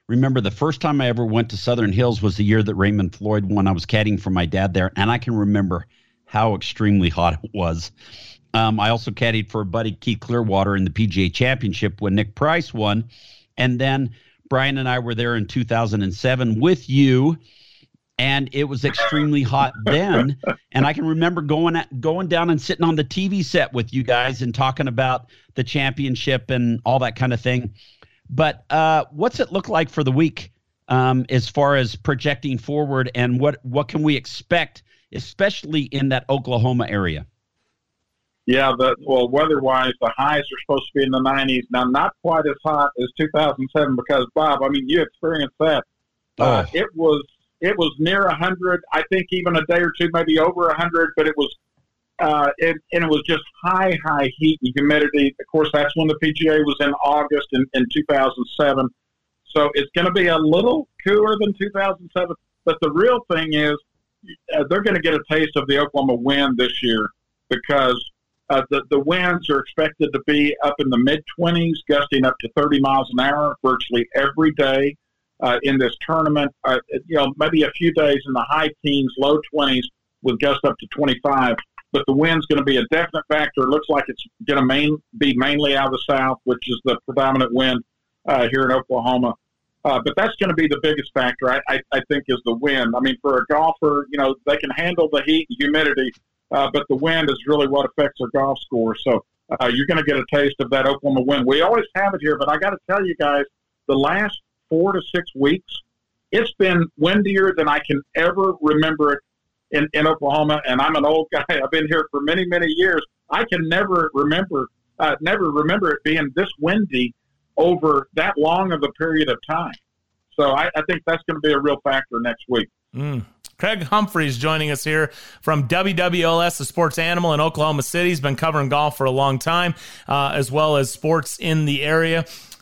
remember the first time I ever went to Southern Hills was the year that Raymond Floyd won. I was caddying for my dad there, and I can remember how extremely hot it was. I also caddied for a buddy, Keith Clearwater, in the PGA Championship when Nick Price won. And then Brian and I were there in 2007 with you, and it was extremely hot then. And I can remember going down and sitting on the TV set with you guys and talking about the championship and all that kind of thing. But what's it look like for the week as far as projecting forward, and what can we expect, especially in that Oklahoma area? Yeah, weather-wise, the highs are supposed to be in the 90s. Now, not quite as hot as 2007 because, Bob, I mean, you experienced that. It was near 100. I think even a day or two, maybe over 100. But it was, and it was just high heat and humidity. Of course, that's when the PGA was in August in 2007. So it's going to be a little cooler than 2007. But the real thing is, they're going to get a taste of the Oklahoma wind this year because the winds are expected to be up in the mid-20s, gusting up to 30 miles an hour virtually every day in this tournament. Maybe a few days in the high teens, low 20s with gusts up to 25. But the wind's going to be a definite factor. It looks like it's going to be mainly out of the south, which is the predominant wind here in Oklahoma. But that's going to be the biggest factor, I think, is the wind. I mean, for a golfer, they can handle the heat and humidity, but the wind is really what affects their golf score. So you're going to get a taste of that Oklahoma wind. We always have it here, but I got to tell you guys, the last 4 to 6 weeks, it's been windier than I can ever remember it in Oklahoma. And I'm an old guy. I've been here for many, many years. I can never remember it being this windy over that long of a period of time. So I think that's going to be a real factor next week. Craig Humphreys joining us here from WWLS, the sports animal in Oklahoma City. He's been covering golf for a long time, as well as sports in the area.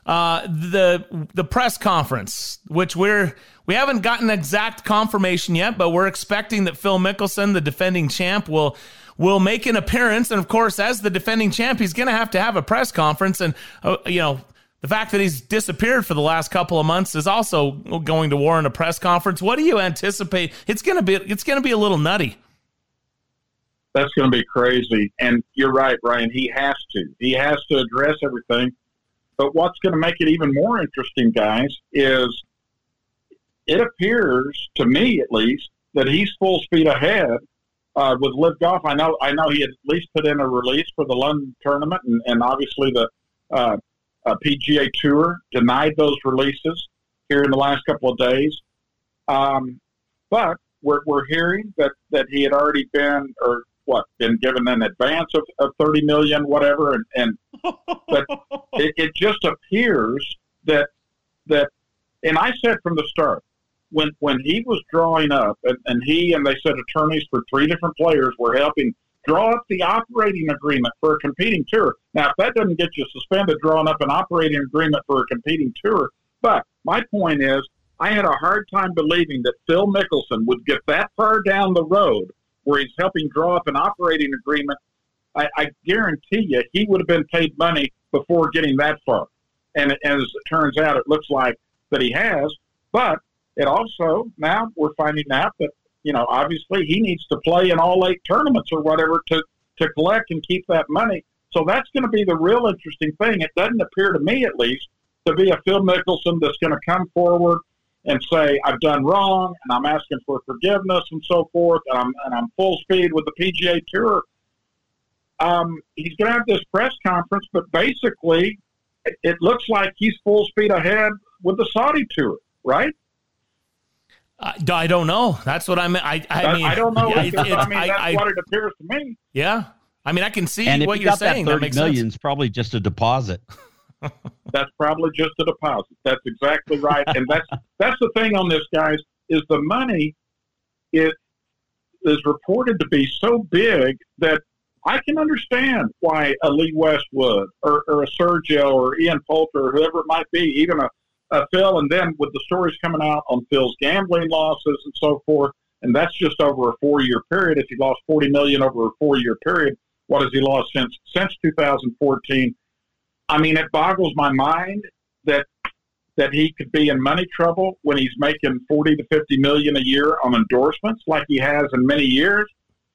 The press conference, which we haven't gotten exact confirmation yet, but we're expecting that Phil Mickelson, the defending champ, will make an appearance. And of course, as the defending champ, he's going to have a press conference. And the fact that he's disappeared for the last couple of months is also going to warrant a press conference. What do you anticipate? It's going to be a little nutty. That's going to be crazy. And you're right, Brian. He has to address everything. But what's going to make it even more interesting, guys, is it appears, to me at least, that he's full speed ahead with LIV Golf. I know he had at least put in a release for the London tournament, and obviously the PGA Tour denied those releases here in the last couple of days. But we're hearing that he had already been given an advance of $30 million, whatever, but it just appears that and I said from the start when he was drawing up and they said attorneys for 3 different players were helping draw up the operating agreement for a competing tour. Now, if that doesn't get you suspended, drawing up an operating agreement for a competing tour, but my point is, I had a hard time believing that Phil Mickelson would get that far down the road where he's helping draw up an operating agreement. I guarantee you he would have been paid money before getting that far. And as it turns out, it looks like that he has. But it also, now we're finding out that, obviously he needs to play in all 8 tournaments or whatever to collect and keep that money. So that's going to be the real interesting thing. It doesn't appear to me, at least, to be a Phil Mickelson that's going to come forward and say, I've done wrong, and I'm asking for forgiveness and so forth, and I'm full speed with the PGA Tour. He's going to have this press conference, but basically it looks like he's full speed ahead with the Saudi Tour, right? I don't know. That's what I mean. I don't know. That's what it appears to me. Yeah. I mean, I can see and what you're saying. That makes million sense. is probably just a deposit. That's probably just a deposit. That's exactly right. And that's the thing on this, guys, is the money is reported to be so big that I can understand why a Lee Westwood or a Sergio or Ian Poulter or whoever it might be, even a Phil, and then with the stories coming out on Phil's gambling losses and so forth, and that's just over a 4-year period. If he lost $40 million over a 4-year period, what has he lost since 2014? I mean, it boggles my mind that that he could be in money trouble when he's making $40 to $50 million a year on endorsements, like he has in many years.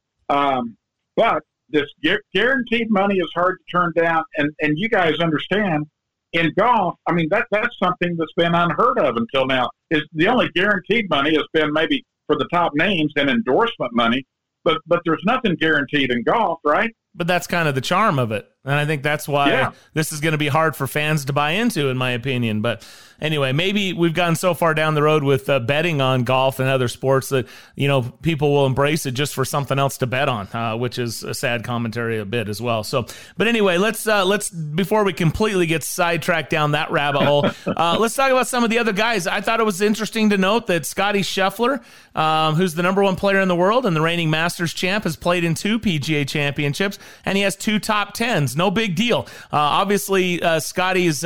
But this guaranteed money is hard to turn down, and you guys understand. In golf, I mean, that's something that's been unheard of until now. Is the only guaranteed money has been maybe for the top names and endorsement money, but there's nothing guaranteed in golf, right? But that's kind of the charm of it. And I think that's why this is going to be hard for fans to buy into, in my opinion. But anyway, maybe we've gone so far down the road with betting on golf and other sports that, people will embrace it just for something else to bet on, which is a sad commentary a bit as well. So, but anyway, let's before we completely get sidetracked down that rabbit hole, let's talk about some of the other guys. I thought it was interesting to note that Scottie Scheffler, who's the number one player in the world and the reigning Masters champ, has played in 2 PGA championships, and he has 2 top 10s. No big deal. Obviously, Scottie is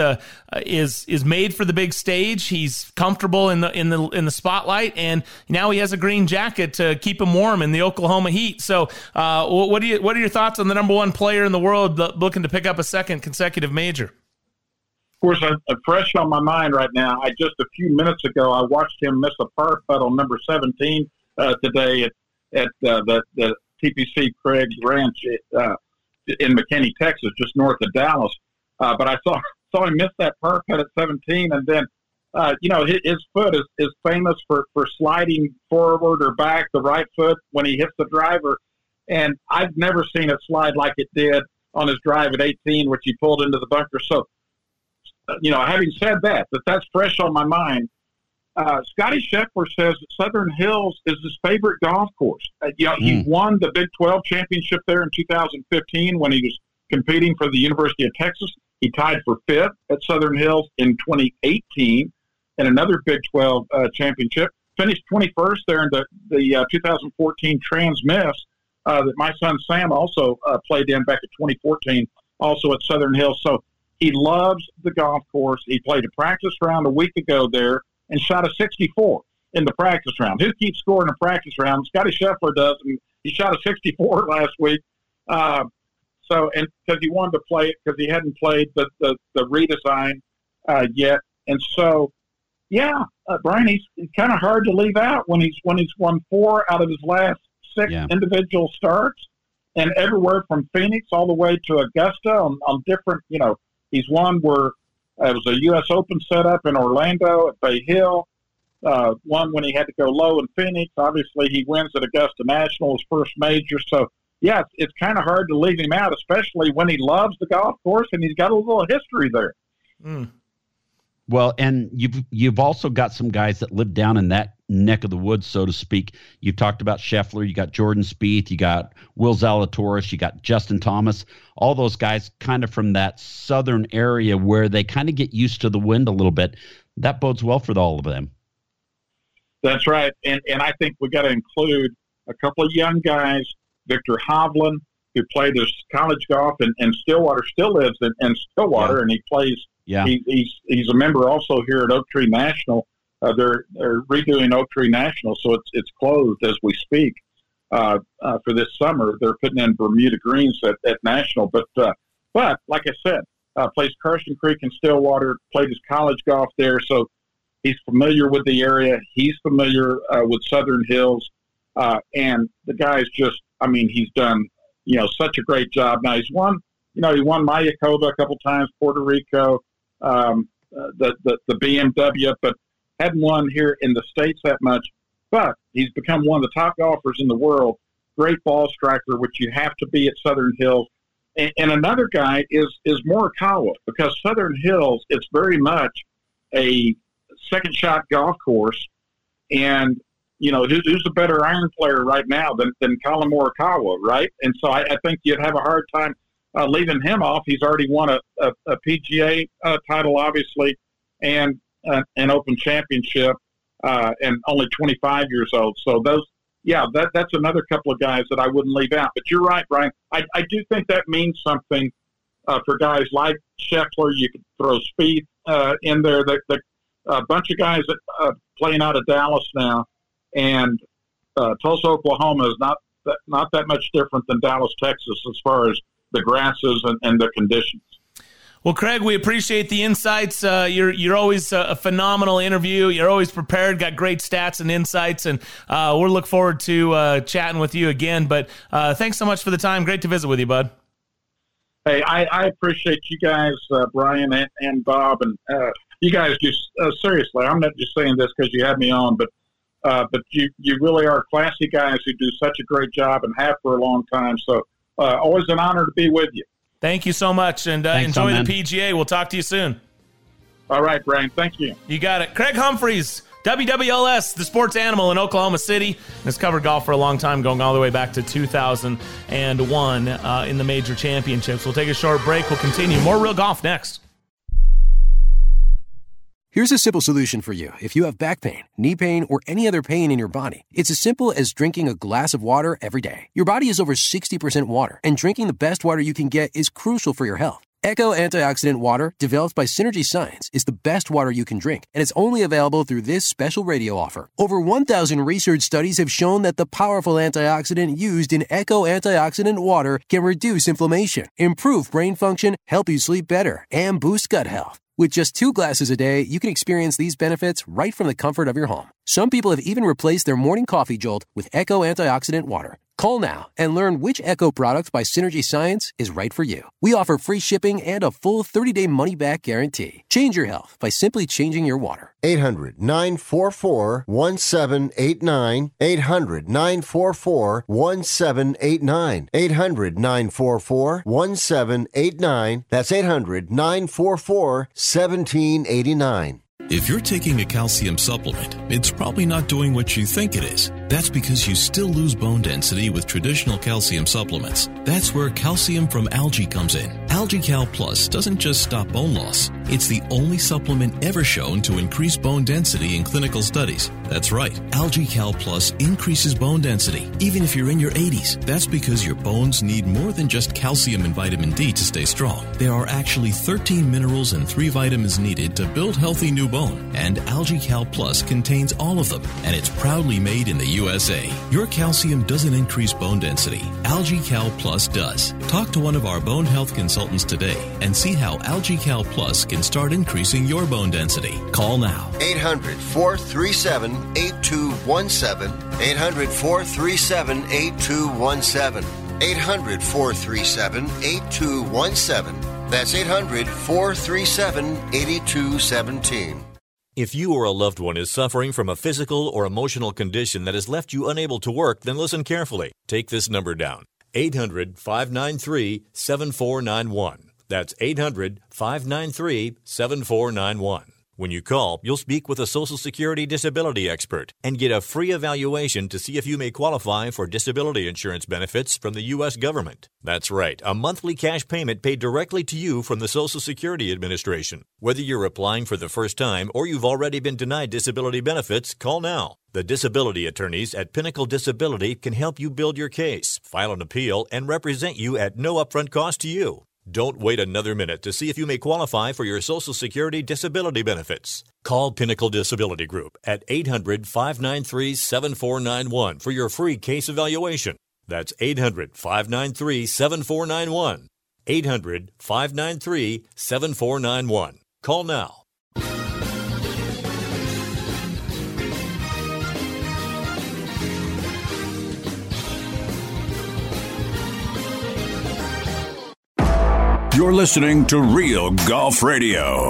made for the big stage. He's comfortable in the spotlight, and now he has a green jacket to keep him warm in the Oklahoma heat. So, what are your thoughts on the number one player in the world looking to pick up a second consecutive major? Of course, I'm fresh on my mind right now. Just a few minutes ago, I watched him miss a par putt on number 17 today at the TPC Craig Ranch in McKinney, Texas, just north of Dallas. But I saw him miss that par putt at 17, and then his foot is famous for sliding forward or back, the right foot when he hits the driver, and I've never seen it slide like it did on his drive at 18, which he pulled into the bunker. So, having said that's fresh on my mind. Scottie Scheffler says that Southern Hills is his favorite golf course. He won the Big 12 championship there in 2015 when he was competing for the University of Texas. He tied for 5th at Southern Hills in 2018 in another Big 12 championship. Finished 21st there in the 2014 Trans-Miss that my son Sam also played in back in 2014, also at Southern Hills. So he loves the golf course. He played a practice round a week ago there and shot a 64 in the practice round. Who keeps scoring a practice round? Scottie Scheffler does, and he shot a 64 last week. And because he wanted to play it, because he hadn't played the redesign yet, and so Brian, he's kind of hard to leave out when he's won 4 out of his last 6 individual starts, and everywhere from Phoenix all the way to Augusta on different. He's won where. It was a U.S. Open setup in Orlando at Bay Hill. One when he had to go low in Phoenix. Obviously, he wins at Augusta National, his first major. So, it's kind of hard to leave him out, especially when he loves the golf course and he's got a little history there. Mm. Well, and you've also got some guys that live down in that neck of the woods, so to speak. You've talked about Scheffler, you got Jordan Spieth, you got Will Zalatoris, you got Justin Thomas, all those guys kind of from that southern area where they kind of get used to the wind a little bit. That bodes well for all of them. That's right. And I think we got to include a couple of young guys, Victor Hovland, who played his college golf in Stillwater, still lives in Stillwater, and he plays. Yeah. He's a member also here at Oak Tree National. They're redoing Oak Tree National, so it's closed as we speak for this summer. They're putting in Bermuda greens at National, but like I said, plays Carson Creek in Stillwater, played his college golf there, so he's familiar with the area. He's familiar with Southern Hills, and the guy's just, he's done such a great job. Now he's won. He won Mayakoba a couple times, Puerto Rico, the BMW, but hadn't won here in the States that much. But he's become one of the top golfers in the world. Great ball striker, which you have to be at Southern Hills. And another guy is Morikawa, because Southern Hills is very much a second shot golf course. And, who's a better iron player right now than Colin Morikawa, right? And so I think you'd have a hard time leaving him off. He's already won a PGA title, obviously, and an Open Championship, and only 25 years old. So that's another couple of guys that I wouldn't leave out. But you're right, Brian. I do think that means something for guys like Scheffler. You could throw Spieth in there. A bunch of guys that playing out of Dallas now, and Tulsa, Oklahoma is not that much different than Dallas, Texas, as far as the grasses and the conditions. Well, Craig, we appreciate the insights. You're always a phenomenal interview. You're always prepared, got great stats and insights, and we'll look forward to chatting with you again. But thanks so much for the time. Great to visit with you, bud. Hey, I appreciate you guys, Brian and Bob, and you guys just seriously. I'm not just saying this because you had me on, but you really are classy guys who do such a great job and have for a long time. So always an honor to be with you. Thank you so much, and enjoy the PGA. We'll talk to you soon. All right, Brian. Thank you. You got it. Craig Humphreys, WWLS, the sports animal in Oklahoma City, has covered golf for a long time, going all the way back to 2001 in the major championships. We'll take a short break. We'll continue. More Real Golf next. Here's a simple solution for you. If you have back pain, knee pain, or any other pain in your body, it's as simple as drinking a glass of water every day. Your body is over 60% water, and drinking the best water you can get is crucial for your health. Echo Antioxidant Water, developed by Synergy Science, is the best water you can drink, and it's only available through this special radio offer. Over 1,000 research studies have shown that the powerful antioxidant used in Echo Antioxidant Water can reduce inflammation, improve brain function, help you sleep better, and boost gut health. With just 2 glasses a day, you can experience these benefits right from the comfort of your home. Some people have even replaced their morning coffee jolt with Echo Antioxidant Water. Call now and learn which Echo product by Synergy Science is right for you. We offer free shipping and a full 30-day money-back guarantee. Change your health by simply changing your water. 800-944-1789. 800-944-1789. 800-944-1789. That's 800-944-1789. If you're taking a calcium supplement, it's probably not doing what you think it is. That's because you still lose bone density with traditional calcium supplements. That's where calcium from algae comes in. AlgaeCal Plus doesn't just stop bone loss. It's the only supplement ever shown to increase bone density in clinical studies. That's right. AlgaeCal Plus increases bone density, even if you're in your 80s. That's because your bones need more than just calcium and vitamin D to stay strong. There are actually 13 minerals and 3 vitamins needed to build healthy new bone, and AlgaeCal Plus contains all of them, and it's proudly made in the USA. Your calcium doesn't increase bone density. AlgaeCal Plus does. Talk to one of our bone health consultants today and see how AlgaeCal Plus can start increasing your bone density. Call now. 800-437-8217. 800-437-8217. 800-437-8217. That's 800-437-8217. If you or a loved one is suffering from a physical or emotional condition that has left you unable to work, then listen carefully. Take this number down. 800-593-7491. That's 800-593-7491. When you call, you'll speak with a Social Security disability expert and get a free evaluation to see if you may qualify for disability insurance benefits from the U.S. government. That's right, a monthly cash payment paid directly to you from the Social Security Administration. Whether you're applying for the first time or you've already been denied disability benefits, call now. The disability attorneys at Pinnacle Disability can help you build your case, file an appeal, and represent you at no upfront cost to you. Don't wait another minute to see if you may qualify for your Social Security disability benefits. Call Pinnacle Disability Group at 800-593-7491 for your free case evaluation. That's 800-593-7491. 800-593-7491. Call now. You're listening to Real Golf Radio.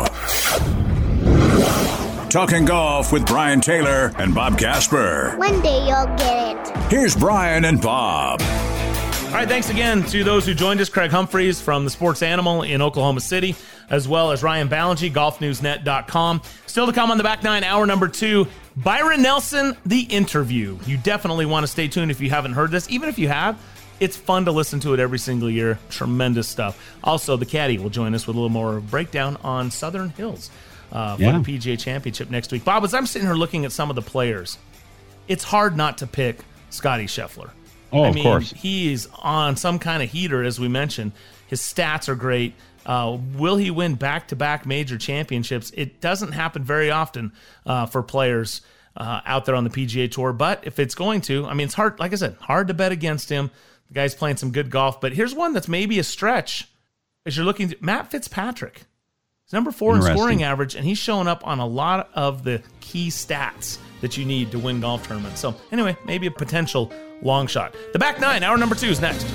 Talking golf with Brian Taylor and Bob Casper. One day you'll get it. Here's Brian and Bob. All right, thanks again to those who joined us. Craig Humphreys from the Sports Animal in Oklahoma City, as well as Ryan Ballingy, golfnewsnet.com. Still to come on the back nine, hour number 2, Byron Nelson, the interview. You definitely want to stay tuned if you haven't heard this. Even if you have, it's fun to listen to it every single year. Tremendous stuff. Also, the caddy will join us with a little more breakdown on Southern Hills for the PGA Championship next week. Bob, as I'm sitting here looking at some of the players, it's hard not to pick Scottie Scheffler. Of course. He's on some kind of heater, as we mentioned. His stats are great. Will he win back-to-back major championships? It doesn't happen very often for players out there on the PGA Tour. But if it's going to, I mean, it's hard, like I said, hard to bet against him. The guy's playing some good golf. But here's one that's maybe a stretch. as you're looking, Matt Fitzpatrick. He's number 4 in scoring average, and he's showing up on a lot of the key stats that you need to win golf tournaments. So anyway, maybe a potential long shot. The Back Nine, hour number 2 is next.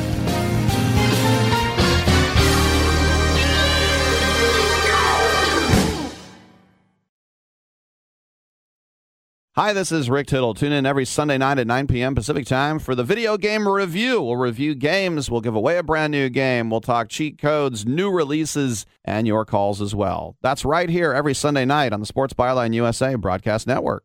Hi, this is Rick Tittle. Tune in every Sunday night at 9 p.m. Pacific time for the Video Game Review. We'll review games, we'll give away a brand new game, we'll talk cheat codes, new releases, and your calls as well. That's right here every Sunday night on the Sports Byline USA Broadcast Network.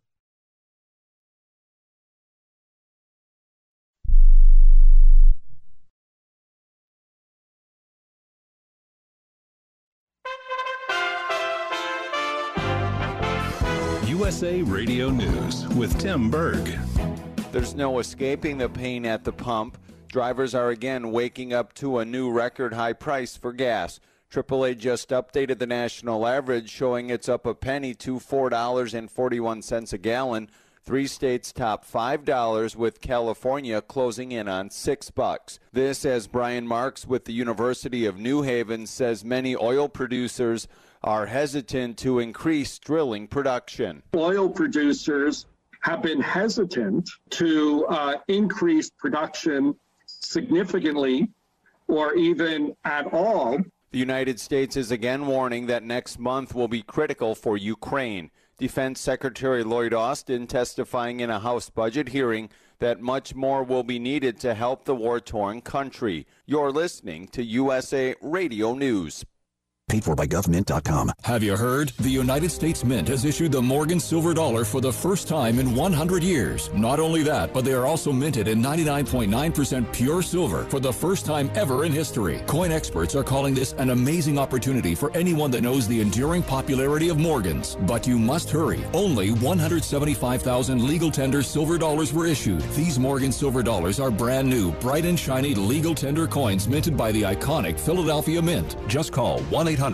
USA Radio News with Tim Berg. There's no escaping the pain at the pump. Drivers are again waking up to a new record high price for gas. AAA just updated the national average, showing it's up a penny to $4.41 a gallon. 3 states top $5, with California closing in on $6. This, as Brian Marks with the University of New Haven says, many oil producers are hesitant to increase drilling production. Oil producers have been hesitant to increase production significantly or even at all. The United States is again warning that next month will be critical for Ukraine. Defense Secretary Lloyd Austin testifying in a House budget hearing that much more will be needed to help the war-torn country. You're listening to USA Radio News. Paid for by GovMint.com. Have you heard? The United States Mint has issued the Morgan Silver Dollar for the first time in 100 years. Not only that, but they are also minted in 99.9% pure silver for the first time ever in history. Coin experts are calling this an amazing opportunity for anyone that knows the enduring popularity of Morgans. But you must hurry. Only 175,000 legal tender silver dollars were issued. These Morgan Silver Dollars are brand new, bright and shiny legal tender coins minted by the iconic Philadelphia Mint. Just call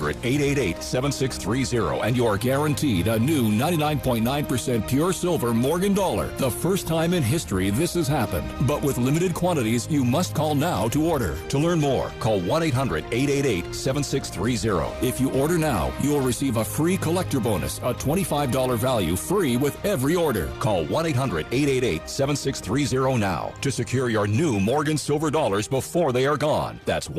1-800-888-7630 and you are guaranteed a new 99.9% pure silver Morgan dollar. The first time in history this has happened. But with limited quantities, you must call now to order. To learn more, call 1-800-888-7630. If you order now, you will receive a free collector bonus, a $25 value free with every order. Call 1-800-888-7630 now to secure your new Morgan Silver Dollars before they are gone. That's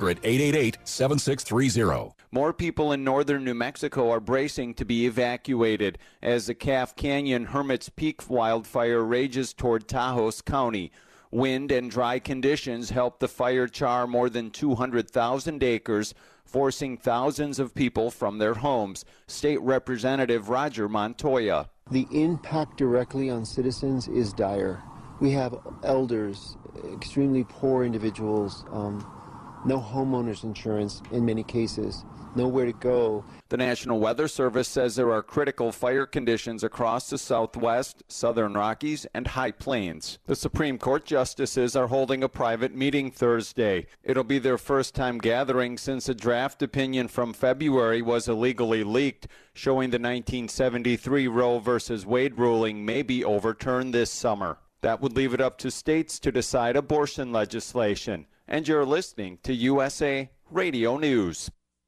1-800-888-7630. More people in northern New Mexico are bracing to be evacuated as the Calf Canyon Hermit's Peak wildfire rages toward Taos County. Wind and dry conditions helped the fire char more than 200,000 acres, forcing thousands of people from their homes. State Representative Roger Montoya. The impact directly on citizens is dire. We have elders, extremely poor individuals, no homeowners insurance in many cases, nowhere to go. The National Weather Service says there are critical fire conditions across the Southwest, Southern Rockies, and High Plains. The Supreme Court justices are holding a private meeting Thursday. It'll be their first time gathering since a draft opinion from February was illegally leaked, showing the 1973 Roe v. Wade ruling may be overturned this summer. That would leave it up to states to decide abortion legislation. And you're listening to USA Radio News.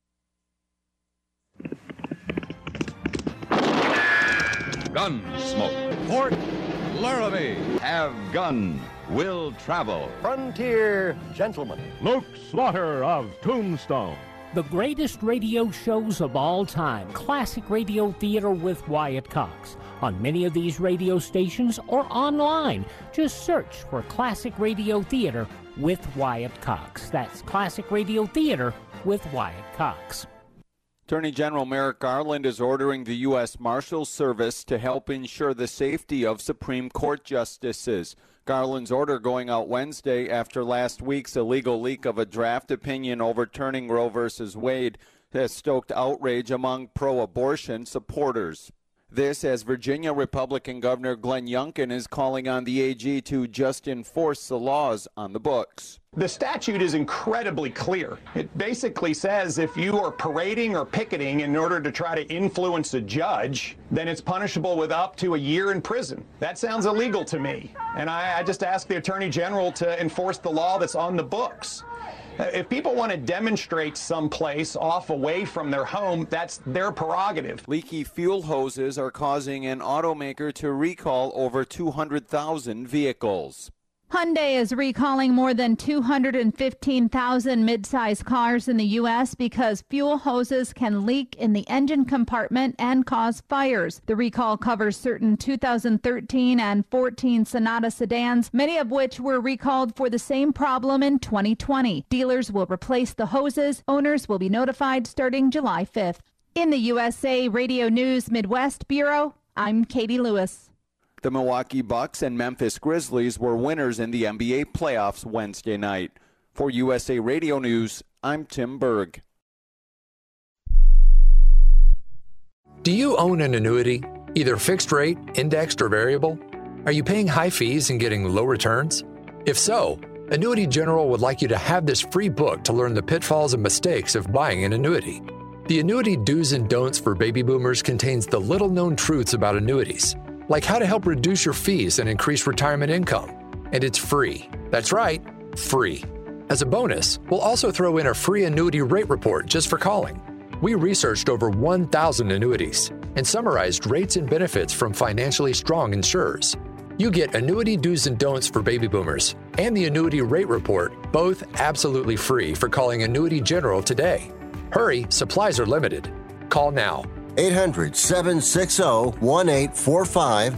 Gunsmoke. Port Laramie. Have gun. Will travel. Frontier Gentleman. Luke Slaughter of Tombstone. The greatest radio shows of all time. Classic Radio Theater with Wyatt Cox. On many of these radio stations or online. Just search for Classic Radio Theater with Wyatt Cox. That's Classic Radio Theater with Wyatt Cox. Attorney General Merrick Garland is ordering the U.S. Marshals Service to help ensure the safety of Supreme Court justices. Garland's order going out Wednesday after last week's illegal leak of a draft opinion overturning Roe v. Wade has stoked outrage among pro-abortion supporters. This as Virginia Republican Governor Glenn Youngkin is calling on the AG to just enforce the laws on the books. The statute is incredibly clear. It basically says if you are parading or picketing in order to try to influence a judge, then it's punishable with up to a year in prison. That sounds illegal to me. And I just ask the Attorney General to enforce the law that's on the books. If people want to demonstrate someplace off away from their home, that's their prerogative. Leaky fuel hoses are causing an automaker to recall over 200,000 vehicles. Hyundai is recalling more than 215,000 midsize cars in the U.S. because fuel hoses can leak in the engine compartment and cause fires. The recall covers certain 2013 and 14 Sonata sedans, many of which were recalled for the same problem in 2020. Dealers will replace the hoses. Owners will be notified starting July 5th. In the USA Radio News Midwest Bureau, I'm Katie Lewis. The Milwaukee Bucks and Memphis Grizzlies were winners in the NBA playoffs Wednesday night. For USA Radio News, I'm Tim Berg. Do you own an annuity, either fixed rate, indexed, or variable? Are you paying high fees and getting low returns? If so, Annuity General would like you to have this free book to learn the pitfalls and mistakes of buying an annuity. The Annuity Do's and Don'ts for Baby Boomers contains the little-known truths about annuities, like how to help reduce your fees and increase retirement income. And it's free. That's right, free. As a bonus, we'll also throw in a free annuity rate report just for calling. We researched over 1,000 annuities and summarized rates and benefits from financially strong insurers. You get Annuity Do's and Don'ts for Baby Boomers and the Annuity Rate Report, both absolutely free for calling Annuity General today. Hurry, supplies are limited. Call now. 800-760-1845.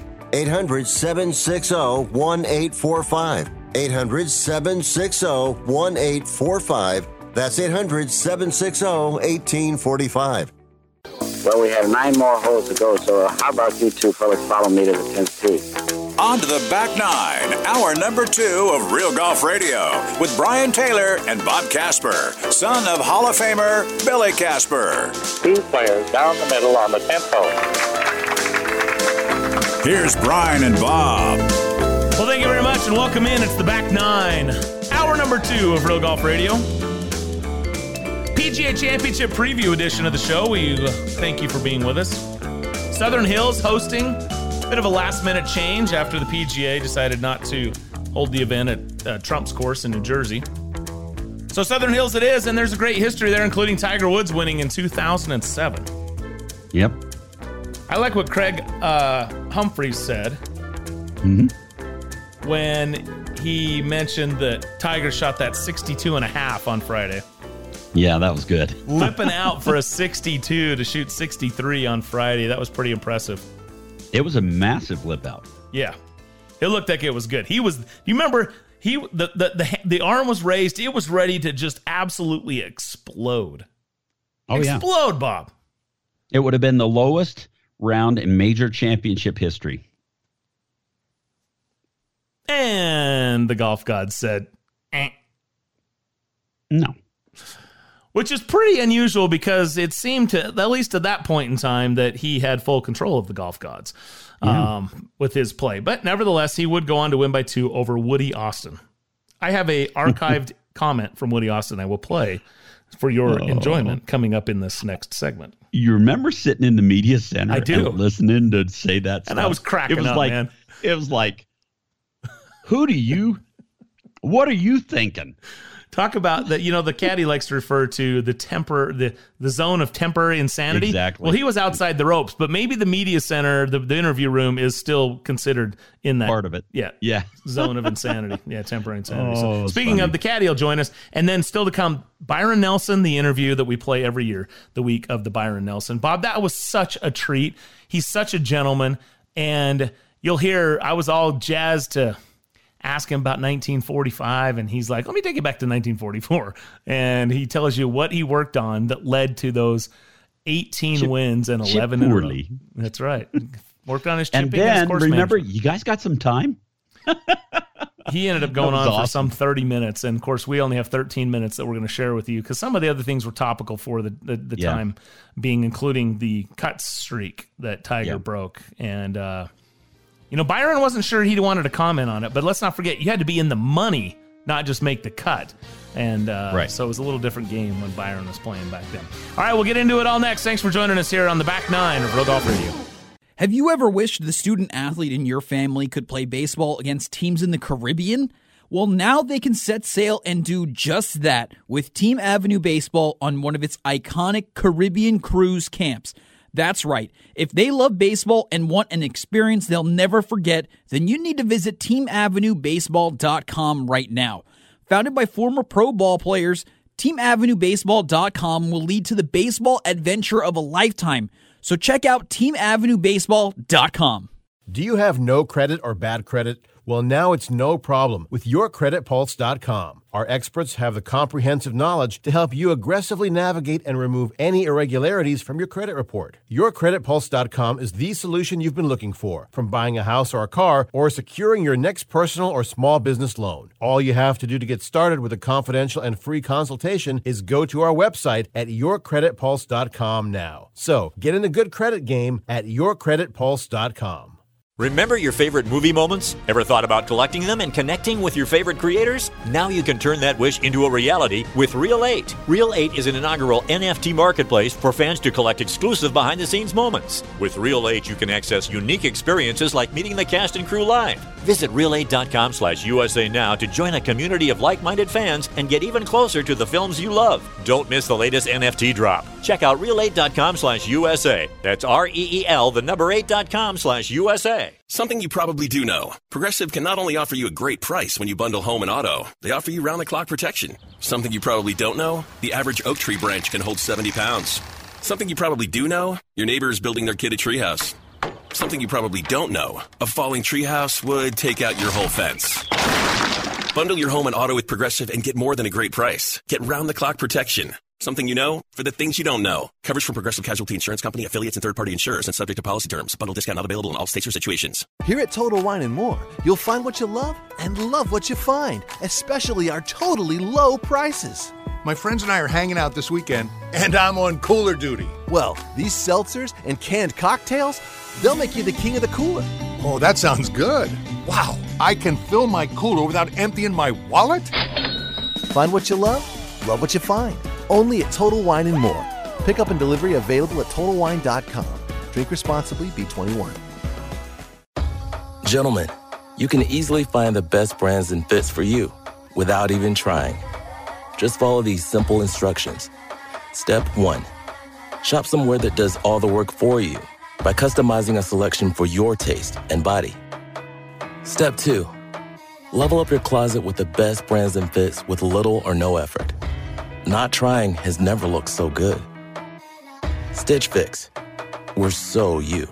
800-760-1845. 800-760-1845. That's 800-760-1845. Well, we have 9 more holes to go, so how about you two fellas follow me to the 10th tee? On to the back nine, hour number 2 of Real Golf Radio with Brian Taylor and Bob Casper, son of Hall of Famer Billy Casper. 2 players down the middle on the 10th hole. Here's Brian and Bob. Well, thank you very much and welcome in. It's the back nine, hour number 2 of Real Golf Radio. PGA Championship preview edition of the show. We thank you for being with us. Southern Hills hosting. Bit of a last-minute change after the PGA decided not to hold the event at Trump's course in New Jersey. So Southern Hills it is, and there's a great history there, including Tiger Woods winning in 2007. Yep. I like what Craig Humphreys said when he mentioned that Tiger shot that 62.5 on Friday. Yeah, that was good. Lipping out for a 62 to shoot 63 on Friday. That was pretty impressive. It was a massive lip out. Yeah. It looked like it was good. He was, you remember, the arm was raised. It was ready to just absolutely explode. Oh, yeah. Explode, Bob. It would have been the lowest round in major championship history. And the golf god said, No. Which is pretty unusual because it seemed to, at least at that point in time, that he had full control of the golf gods with his play. But nevertheless, he would go on to win by 2 over Woody Austin. I have a archived comment from Woody Austin I will play for your enjoyment coming up in this next segment. You remember sitting in the media center I do. and listening to say that stuff? And I was cracking up, man. It was like, what are you thinking? Talk about that, the caddy likes to refer to the zone of temporary insanity. Exactly. Well, he was outside the ropes, but maybe the media center, the interview room is still considered in that part of it. Yeah. Zone of insanity. Yeah, temporary insanity. So, speaking funny. of, the caddy will join us. And then still to come, Byron Nelson, the interview that we play every year, the week of the Byron Nelson. Bob, that was such a treat. He's such a gentleman. And you'll hear, I was all jazzed to ask him about 1945, and he's like, let me take you back to 1944. And he tells you what he worked on that led to those 18 wins and 11 in a row. That's right. Worked on his chipping. And then, course remember, management. you guys got some time? He ended up going on awesome. for some 30 minutes. And, of course, we only have 13 minutes that we're going to share with you because some of the other things were topical for the time being, including the cut streak that Tiger broke. And, Byron wasn't sure he wanted to comment on it, but let's not forget, you had to be in the money, not just make the cut. And so it was a little different game when Byron was playing back then. All right, we'll get into it all next. Thanks for joining us here on the Back Nine of Real Golf Radio. Have you ever wished the student athlete in your family could play baseball against teams in the Caribbean? Well, now they can set sail and do just that with Team Avenue Baseball on one of its iconic Caribbean cruise camps. That's right. If they love baseball and want an experience they'll never forget, then you need to visit TeamAvenueBaseball.com right now. Founded by former pro ball players, TeamAvenueBaseball.com will lead to the baseball adventure of a lifetime. So check out TeamAvenueBaseball.com. Do you have no credit or bad credit? Well, now it's no problem with YourCreditPulse.com. Our experts have the comprehensive knowledge to help you aggressively navigate and remove any irregularities from your credit report. YourCreditPulse.com is the solution you've been looking for, from buying a house or a car or securing your next personal or small business loan. All you have to do to get started with a confidential and free consultation is go to our website at YourCreditPulse.com now. So, get in the good credit game at YourCreditPulse.com. Remember your favorite movie moments? Ever thought about collecting them and connecting with your favorite creators? Now you can turn that wish into a reality with Reel 8. Reel 8 is an inaugural NFT marketplace for fans to collect exclusive behind-the-scenes moments. With Reel 8, you can access unique experiences like meeting the cast and crew live. Visit Reel8.com/USA now to join a community of like-minded fans and get even closer to the films you love. Don't miss the latest NFT drop. Check out Reel8.com/USA. That's REEL, the number 8.com/USA. Something you probably do know. Progressive can not only offer you a great price when you bundle home and auto, they offer you round-the-clock protection. Something you probably don't know, the average oak tree branch can hold 70 pounds. Something you probably do know, your neighbor is building their kid a treehouse. Something you probably don't know, a falling treehouse would take out your whole fence. Bundle your home and auto with Progressive and get more than a great price. Get round-the-clock protection. Something you know for the things you don't know. Coverage from Progressive Casualty Insurance Company, affiliates, and third-party insurers, and subject to policy terms. Bundle discount not available in all states or situations. Here at Total Wine & More, you'll find what you love and love what you find, especially our totally low prices. My friends and I are hanging out this weekend, and I'm on cooler duty. Well, these seltzers and canned cocktails, they'll make you the king of the cooler. Oh, that sounds good. Wow, I can fill my cooler without emptying my wallet? Find what you love what you find. Only at Total Wine & More. Pickup and delivery available at TotalWine.com. Drink responsibly, B21. Gentlemen, you can easily find the best brands and fits for you without even trying. Just follow these simple instructions. Step 1. Shop somewhere that does all the work for you by customizing a selection for your taste and body. Step 2. Level up your closet with the best brands and fits with little or no effort. Not trying has never looked so good. Stitch Fix. We're so you.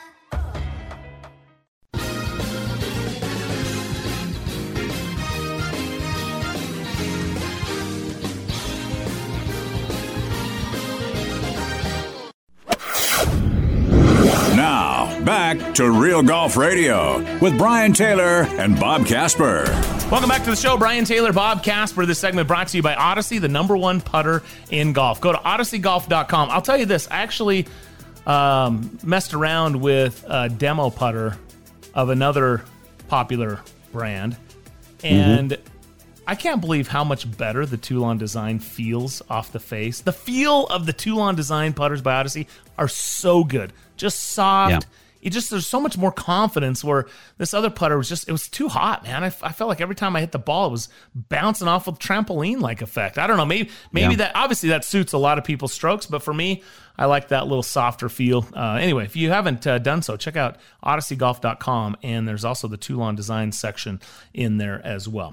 Now, back to Real Golf Radio with Brian Taylor and Bob Casper. Welcome back to the show. Brian Taylor, Bob Casper. This segment brought to you by Odyssey, the #1 putter in golf. Go to OdysseyGolf.com. I'll tell you this. I actually messed around with a demo putter of another popular brand, and I can't believe how much better the Toulon Design feels off the face. The feel of the Toulon Design putters by Odyssey are so good. Just soft. Yeah. There's so much more confidence, where this other putter was it was too hot, man. I felt like every time I hit the ball, it was bouncing off with trampoline-like effect. I don't know. Maybe that, obviously that suits a lot of people's strokes, but for me, I like that little softer feel. Anyway, if you haven't done so, check out OdysseyGolf.com, and there's also the Toulon Design section in there as well.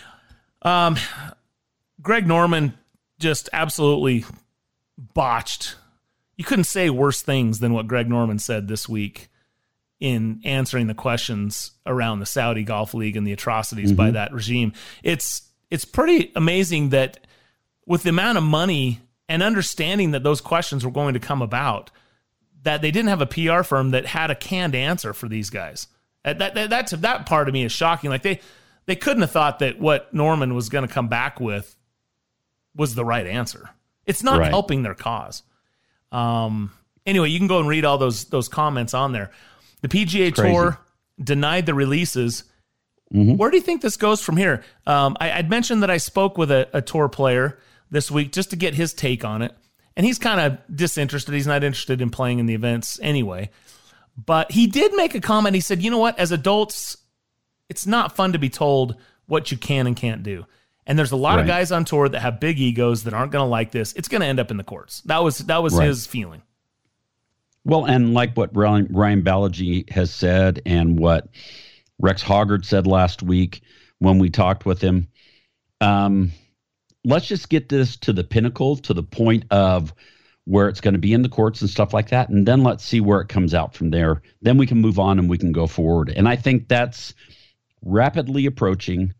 Greg Norman just absolutely botched. You couldn't say worse things than what Greg Norman said this week in answering the questions around the Saudi Golf League and the atrocities by that regime. It's pretty amazing that with the amount of money and understanding that those questions were going to come about, that they didn't have a PR firm that had a canned answer for these guys. That part of me is shocking. Like they couldn't have thought that what Norman was going to come back with was the right answer. It's not helping their cause. Anyway, you can go and read all those comments on there. The PGA Tour denied the releases. Where do you think this goes from here? I'd mentioned that I spoke with a tour player this week just to get his take on it. And he's kind of disinterested. He's not interested in playing in the events anyway. But he did make a comment. He said, you know what? As adults, it's not fun to be told what you can and can't do. And there's a lot of guys on tour that have big egos that aren't going to like this. It's going to end up in the courts. That was his feeling. Well, and like what Ryan Balaji has said and what Rex Hoggard said last week when we talked with him, let's just get this to the pinnacle, to the point of where it's going to be in the courts and stuff like that, and then let's see where it comes out from there. Then we can move on and we can go forward. And I think that's rapidly approaching.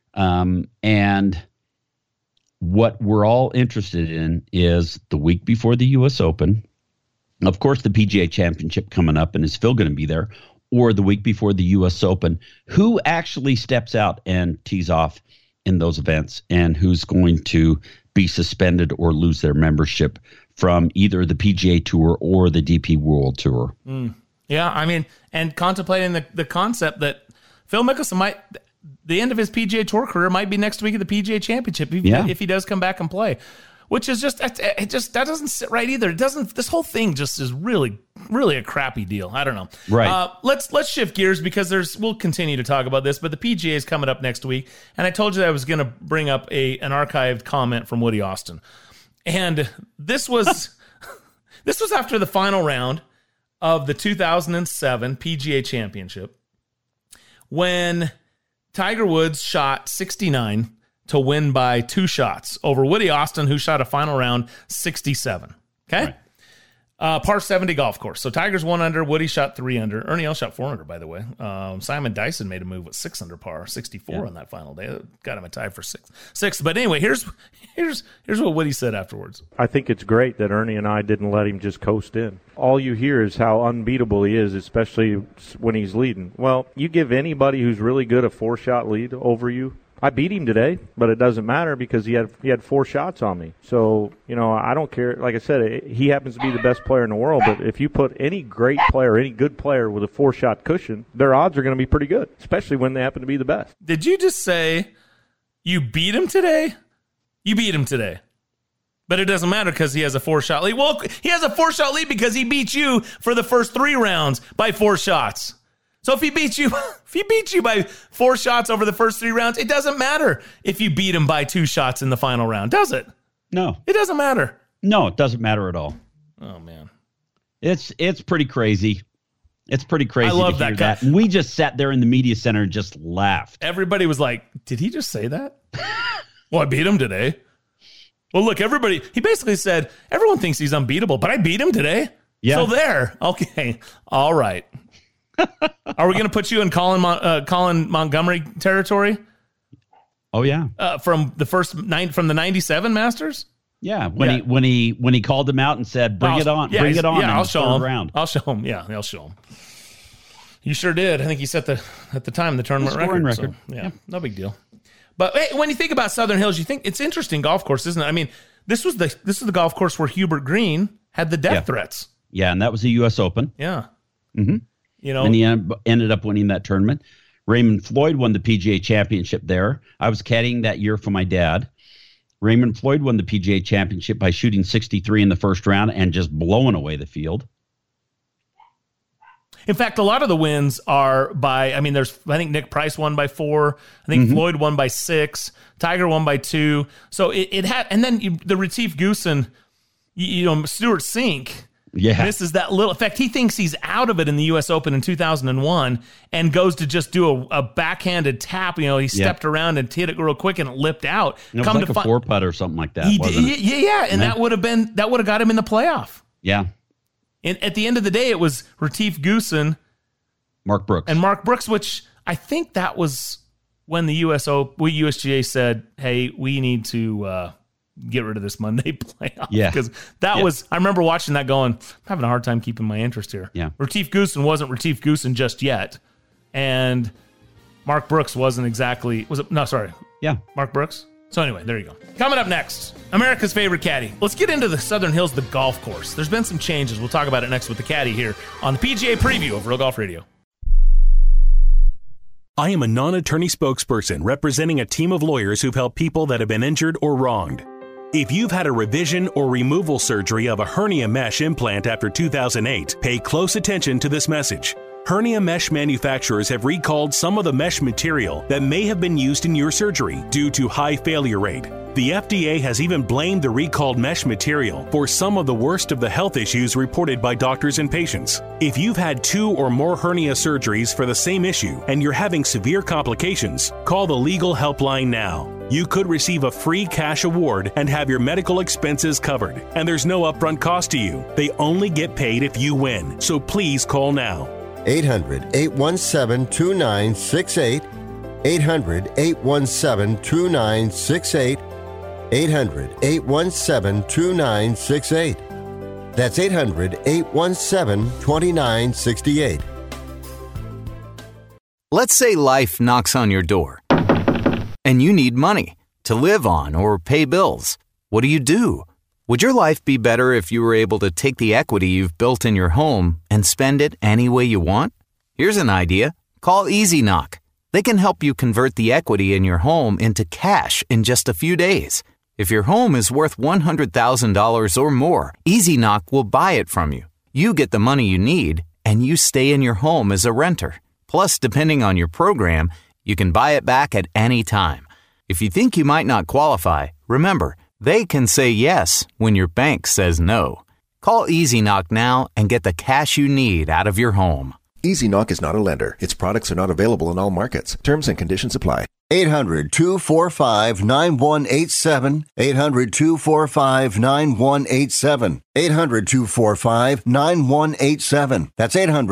And what we're all interested in is the week before the U.S. Open, of course, the PGA Championship coming up, and is Phil going to be there, or the week before the U.S. Open, who actually steps out and tees off in those events, and who's going to be suspended or lose their membership from either the PGA Tour or the DP World Tour. Yeah, I mean, and contemplating the concept that Phil Mickelson the end of his PGA Tour career might be next week at the PGA Championship if he does come back and play, which is that doesn't sit right either. This whole thing just is really, really a crappy deal. I don't know. Right. Let's shift gears because we'll continue to talk about this, but the PGA is coming up next week, and I told you that I was going to bring up an archived comment from Woody Austin, and this was after the final round of the 2007 PGA Championship when Tiger Woods shot 69 to win by 2 shots over Woody Austin, who shot a final round 67. Okay? Right. Par 70 golf course. So Tiger's 1 under, Woody shot 3 under. Ernie Els shot 4 under, by the way. Simon Dyson made a move with 6 under par, 64 on that final day. Got him a tie for 6. But anyway, here's what Woody said afterwards. I think it's great that Ernie and I didn't let him just coast in. All you hear is how unbeatable he is, especially when he's leading. Well, you give anybody who's really good a 4-shot lead over you. I beat him today, but it doesn't matter because he had 4 shots on me. So, I don't care. Like I said, he happens to be the best player in the world, but if you put any great player, any good player with a 4-shot cushion, their odds are going to be pretty good, especially when they happen to be the best. Did you just say you beat him today? You beat him today. But it doesn't matter because he has a 4-shot lead. Well, he has a 4-shot lead because he beat you for the first 3 rounds by 4 shots. So if he beats you by 4 shots over the first 3 rounds, it doesn't matter if you beat him by 2 shots in the final round, does it? No. It doesn't matter. No, it doesn't matter at all. Oh, man. It's pretty crazy. It's pretty crazy. I love to hear that. And we just sat there in the media center and just laughed. Everybody was like, did he just say that? Well, I beat him today. Well, look, he basically said, everyone thinks he's unbeatable, but I beat him today. Yeah. So there. Okay. All right. Are we going to put you in Colin Montgomery territory? Oh yeah, from the '97 Masters. Yeah, when he called him out and said, "Bring it on, bring it on." Yeah, I'll show him. Round. I'll show him. Yeah, I'll show him. You sure did. I think he set at the time the tournament record. So, yeah, no big deal. But hey, when you think about Southern Hills, you think it's interesting golf course, isn't it? I mean, this is the golf course where Hubert Green had the death threats. Yeah, and that was the U.S. Open. Yeah. Mm-hmm. And he ended up winning that tournament. Raymond Floyd won the PGA Championship there. I was caddying that year for my dad. Raymond Floyd won the PGA Championship by shooting 63 in the first round and just blowing away the field. In fact, a lot of the wins are I think Nick Price won by 4. I think Floyd won by 6. Tiger won by 2. So it had, and then the Retief Goosen, Stuart Sink. Yeah. Misses that little. In fact, he thinks he's out of it in the U.S. Open in 2001 and goes to just do a backhanded tap. He stepped around and hit it real quick and it lipped out. It was like a 4-putt or something like that. Yeah. And that would have got him in the playoff. Yeah. And at the end of the day, it was Retief Goosen, Mark Brooks, which I think that was when the USGA said, "Hey, we need to get rid of this Monday playoff." Yeah. Because that was, I remember watching that going, I'm having a hard time keeping my interest here. Yeah. Retief Goosen wasn't Retief Goosen just yet. And Mark Brooks wasn't exactly, Mark Brooks. So anyway, there you go. Coming up next, America's favorite caddy. Let's get into the Southern Hills, the golf course. There's been some changes. We'll talk about it next with the caddy here on the PGA Preview of Real Golf Radio. I am a non-attorney spokesperson representing a team of lawyers who've helped people that have been injured or wronged. If you've had a revision or removal surgery of a hernia mesh implant after 2008, pay close attention to this message. Hernia mesh manufacturers have recalled some of the mesh material that may have been used in your surgery due to high failure rate. The FDA has even blamed the recalled mesh material for some of the worst of the health issues reported by doctors and patients. If you've had 2 or more hernia surgeries for the same issue and you're having severe complications, call the legal helpline now. You could receive a free cash award and have your medical expenses covered. And there's no upfront cost to you. They only get paid if you win. So please call now. 800-817-2968. 800-817-2968. 800-817-2968. That's 800-817-2968. Let's say life knocks on your door and you need money to live on or pay bills. What do? Would your life be better if you were able to take the equity you've built in your home and spend it any way you want? Here's an idea. Call EasyKnock. They can help you convert the equity in your home into cash in just a few days. If your home is worth $100,000 or more, EasyKnock will buy it from you. You get the money you need, and you stay in your home as a renter. Plus, depending on your program, you can buy it back at any time. If you think you might not qualify, remember, they can say yes when your bank says no. Call EasyKnock now and get the cash you need out of your home. EasyKnock is not a lender. Its products are not available in all markets. Terms and conditions apply. 800-245-9187. 800-245-9187. 800-245-9187. That's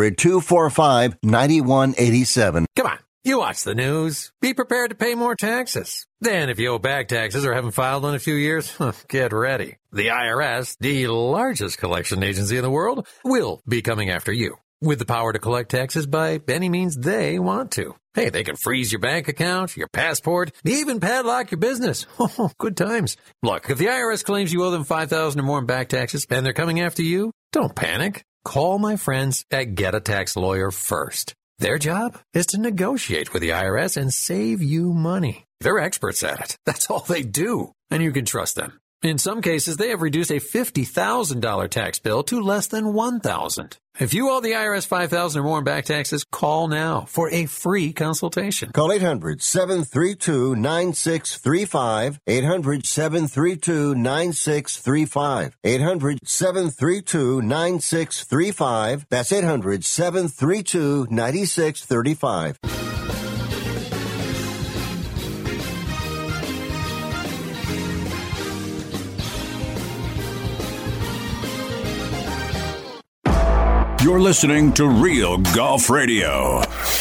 800-245-9187. Come on. You watch the news. Be prepared to pay more taxes. Then if you owe back taxes or haven't filed in a few years, get ready. The IRS, the largest collection agency in the world, will be coming after you with the power to collect taxes by any means they want to. Hey, they can freeze your bank account, your passport, even padlock your business. Oh, good times. Look, if the IRS claims you owe them $5,000 or more in back taxes and they're coming after you, don't panic. Call my friends at Get a Tax Lawyer first. Their job is to negotiate with the IRS and save you money. They're experts at it. That's all they do. And you can trust them. In some cases, they have reduced a $50,000 tax bill to less than $1,000. If you owe the IRS $5,000 or more in back taxes, call now for a free consultation. Call 800-732-9635. 800-732-9635. 800-732-9635. That's 800-732-9635. You're listening to Real Golf Radio.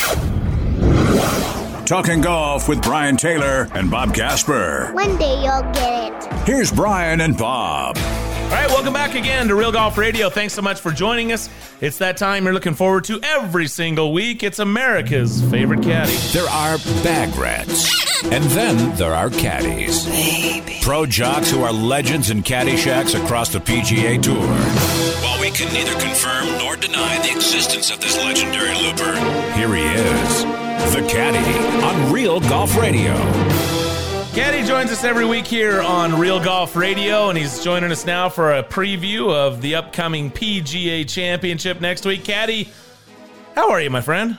Talking golf with Brian Taylor and Bob Casper. One day you'll get it. Here's Brian and Bob. All right, welcome back again to Real Golf Radio. Thanks so much for joining us. It's that time you're looking forward to every single week. It's America's favorite caddy. There are bag rats, and then there are caddies. Baby. Pro jocks who are legends in caddy shacks across the PGA Tour. While we can neither confirm nor deny the existence of this legendary looper, here he is, the Caddy, on Real Golf Radio. Caddy joins us every week here on Real Golf Radio, and he's joining us now for a preview of the upcoming PGA Championship next week. Caddy, how are you, my friend?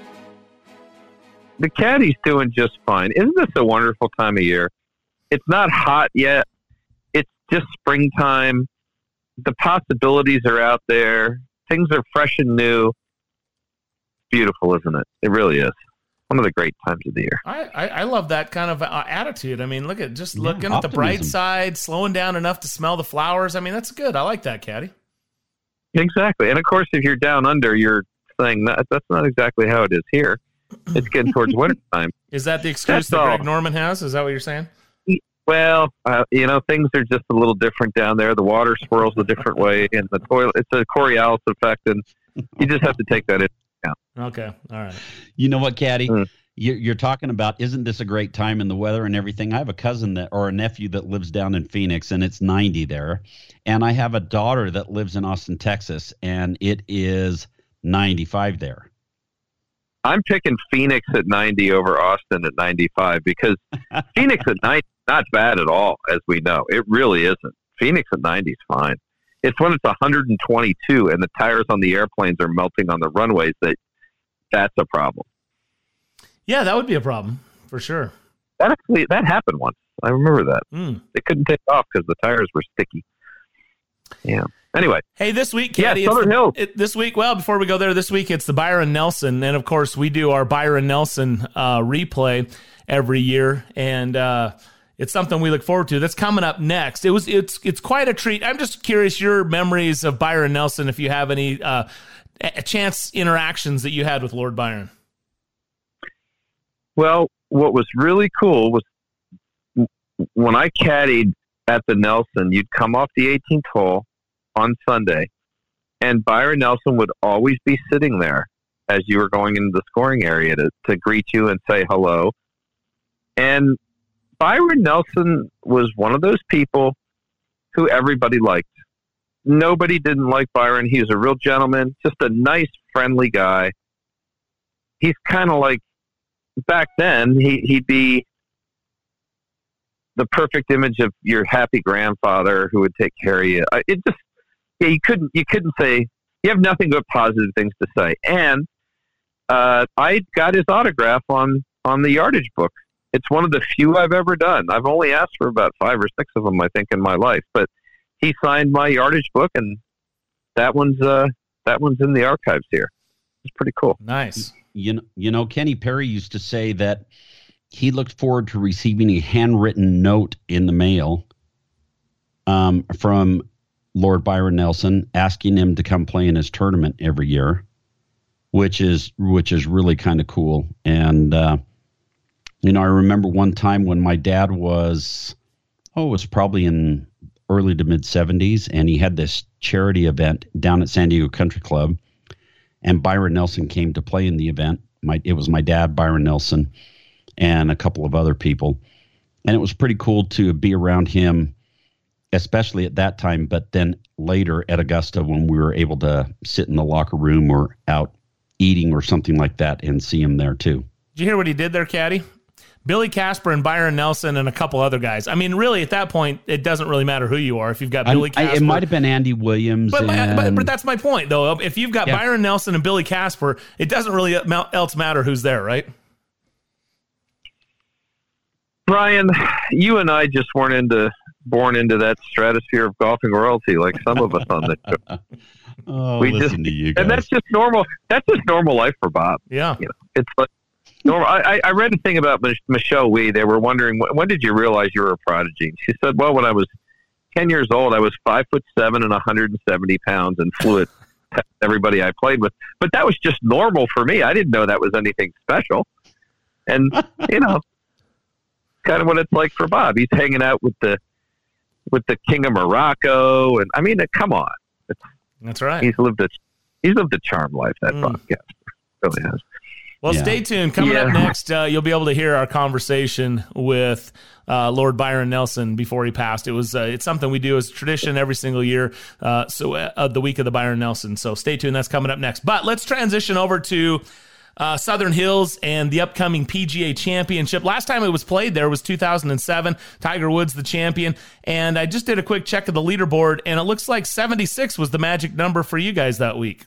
The Caddy's doing just fine. Isn't this a wonderful time of year? It's not hot yet. It's just springtime. The possibilities are out there. Things are fresh and new. Beautiful, isn't it? It really is. One of the great times of the year. I love that kind of attitude. I mean, look at just looking at the bright side, slowing down enough to smell the flowers. I mean, that's good. I like that, Caddy. Exactly. And of course, if you're down under, you're saying that's not exactly how it is here. It's getting towards wintertime. Is that the excuse that Greg Norman has? Is that what you're saying? Well, things are just a little different down there. The water swirls a different way, and the toilet, it's a Coriolis effect, and you just have to take that into account. Okay. All right. You know what, Caddy? You're talking about, isn't this a great time in the weather and everything? I have a cousin or a nephew that lives down in Phoenix, and it's 90 there. And I have a daughter that lives in Austin, Texas, and it is 95 there. I'm picking Phoenix at 90 over Austin at 95 because Phoenix at 90 is not bad at all, as we know. It really isn't. Phoenix at 90 is fine. It's when it's 122 and the tires on the airplanes are melting on the runways that that's a problem. Yeah, that would be a problem for sure. That happened once. I remember that. They couldn't take off because the tires were sticky. Yeah. Anyway. Hey, this week, Caddy, Southern Hills. This week, well, before we go there, this week it's the Byron Nelson. And, of course, we do our Byron Nelson replay every year. And it's something we look forward to. That's coming up next. It's quite a treat. I'm just curious your memories of Byron Nelson, if you have any chance interactions that you had with Lord Byron. Well, what was really cool was when I caddied at the Nelson, you'd come off the 18th hole on Sunday, and Byron Nelson would always be sitting there as you were going into the scoring area to greet you and say hello. And Byron Nelson was one of those people who everybody liked. Nobody didn't like Byron. He was a real gentleman, just a nice, friendly guy. He's kind of like, back then, he'd be the perfect image of your happy grandfather who would take care of you. You couldn't say, you have nothing but positive things to say. And I got his autograph on the yardage book. It's one of the few I've ever done. I've only asked for about 5 or 6 of them, I think, in my life. But he signed my yardage book, and that one's in the archives here. It's pretty cool. Nice. You know, Kenny Perry used to say that he looked forward to receiving a handwritten note in the mail from Lord Byron Nelson asking him to come play in his tournament every year, which is really kind of cool. And you know, I remember one time when my dad was probably in early to mid 70s, and he had this charity event down at San Diego Country Club, and Byron Nelson came to play in the event. It was my dad, Byron Nelson, and a couple of other people. And it was pretty cool to be around him, especially at that time, but then later at Augusta when we were able to sit in the locker room or out eating or something like that and see him there too. Did you hear what he did there, Caddy? Billy Casper and Byron Nelson and a couple other guys. I mean, really, at that point, it doesn't really matter who you are. If you've got Billy Casper. It might have been Andy Williams. But that's my point, though. If you've got Byron Nelson and Billy Casper, it doesn't really else matter who's there, right? Brian, you and I just weren't born into that stratosphere of golfing royalty like some of us on the show. Listen to you guys. And that's just normal. That's just normal life for Bob. Yeah. You know, it's like normal. I read a thing about Michelle Wee. They were wondering, when did you realize you were a prodigy? She said, well, when I was 10 years old, I was 5'7" and 170 pounds and flew at everybody I played with. But that was just normal for me. I didn't know that was anything special. And, you know, kind of what it's like for Bob. He's hanging out with the King of Morocco. And I mean, come on. That's right. He's lived a charmed life, that Bob Casper. Really has. Well, stay tuned. Coming up next, you'll be able to hear our conversation with Lord Byron Nelson before he passed. It's something we do as a tradition every single year. The week of the Byron Nelson. So stay tuned. That's coming up next. But let's transition over to Southern Hills and the upcoming PGA Championship. Last time it was played there was 2007. Tiger Woods the champion. And I just did a quick check of the leaderboard, and it looks like 76 was the magic number for you guys that week.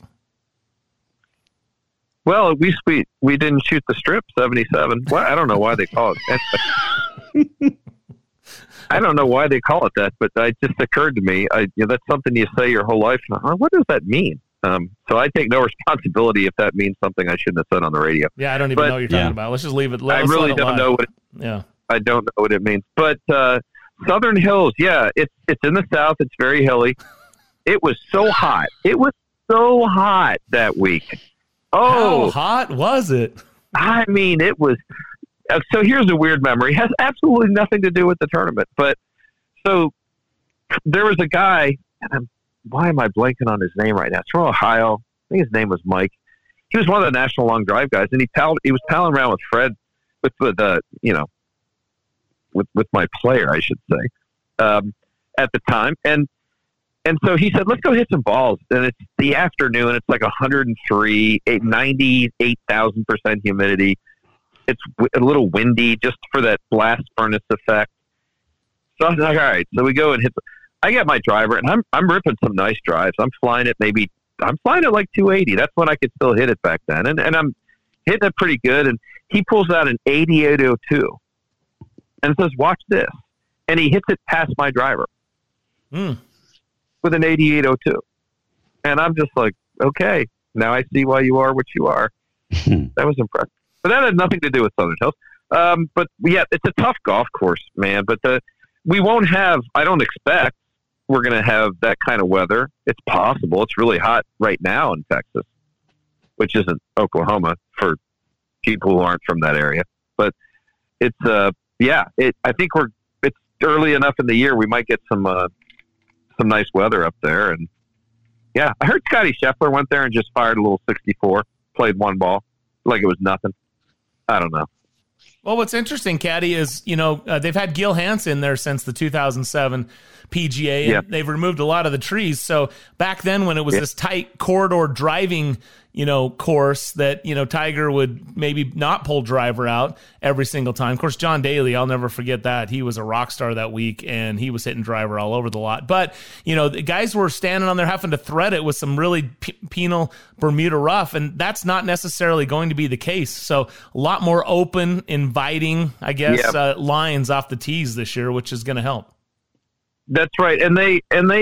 Well, at least we didn't shoot the strip, 77. Well, I don't know why they call it. I don't know why they call it that, but it just occurred to me. That's something you say your whole life. What does that mean? So I take no responsibility if that means something I shouldn't have said on the radio. Yeah, I don't even know what you're talking about. Let's just leave it. I really don't know what. I don't know what it means. But Southern Hills, it's in the south. It's very hilly. It was so hot. It was so hot that week. Oh, how hot was it? I mean, it was. So here's a weird memory. It has absolutely nothing to do with the tournament. But so there was a guy, and why am I blanking on his name right now? It's from Ohio. I think his name was Mike. He was one of the National Long Drive guys, and he was palling around with Fred, with my player, I should say, at the time. And so he said, let's go hit some balls. And it's the afternoon. It's like 103, 98,000% humidity. It's a little windy just for that blast furnace effect. So I was like, all right. So we go and hit. I get my driver, and I'm ripping some nice drives. I'm flying it like 280. That's when I could still hit it back then. And hitting it pretty good, and he pulls out an 8802 and says, "Watch this," and he hits it past my driver with an 8802, and I'm just like, okay, now I see why you are what you are. That was impressive, but that had nothing to do with Southern Hills. But yeah, it's a tough golf course, man. But we won't have. I don't expect we're going to have that kind of weather. It's possible. It's really hot right now in Texas, which isn't Oklahoma for people who aren't from that area. But it's I think it's early enough in the year we might get some nice weather up there. And yeah, I heard Scotty Scheffler went there and just fired a little 64, played one ball like it was nothing. I don't know. Well, what's interesting, Caddy, is, they've had Gil Hansen there since the 2007 PGA, and they've removed a lot of the trees. So back then when it was this tight corridor driving, course that, Tiger would maybe not pull driver out every single time. Of course, John Daly, I'll never forget that. He was a rock star that week, and he was hitting driver all over the lot. But, the guys were standing on there having to thread it with some really penal Bermuda rough, and that's not necessarily going to be the case. So a lot more open, inviting, I guess, lines off the tees this year, which is going to help. That's right. And they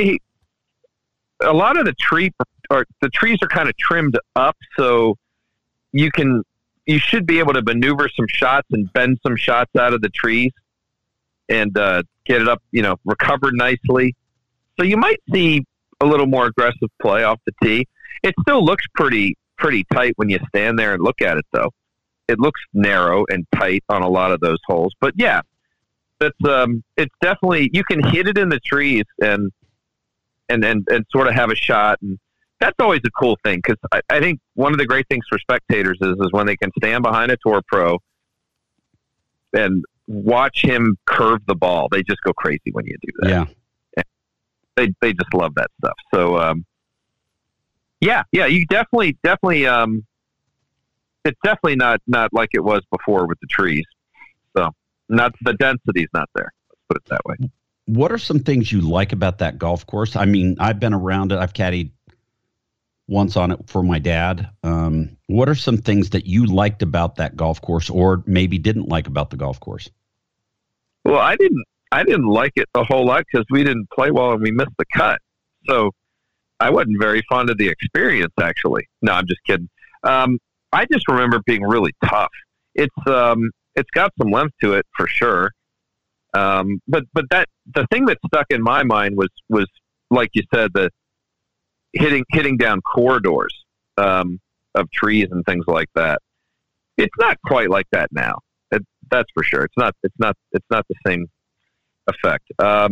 a lot of the trees are kind of trimmed up, so you should be able to maneuver some shots and bend some shots out of the trees and get it up, recovered nicely. So you might see a little more aggressive play off the tee. It still looks pretty tight when you stand there and look at it, though. It looks narrow and tight on a lot of those holes. But yeah, it's definitely, you can hit it in the trees and sort of have a shot, and that's always a cool thing, because I think one of the great things for spectators is when they can stand behind a tour pro and watch him curve the ball. They just go crazy when you do that. Yeah, they just love that stuff. So you definitely it's definitely not like it was before with the trees. So not the density's not there. Let's put it that way. What are some things you like about that golf course? I mean, I've been around it. I've caddied once on it for my dad. What are some things that you liked about that golf course, or maybe didn't like about the golf course? Well, I didn't like it a whole lot because we didn't play well and we missed the cut. So I wasn't very fond of the experience, actually. No, I'm just kidding. I just remember it being really tough. It's got some length to it for sure. But the thing that stuck in my mind was like you said, the hitting down corridors of trees and things like that. It's not quite like that now. That's for sure. It's not the same effect.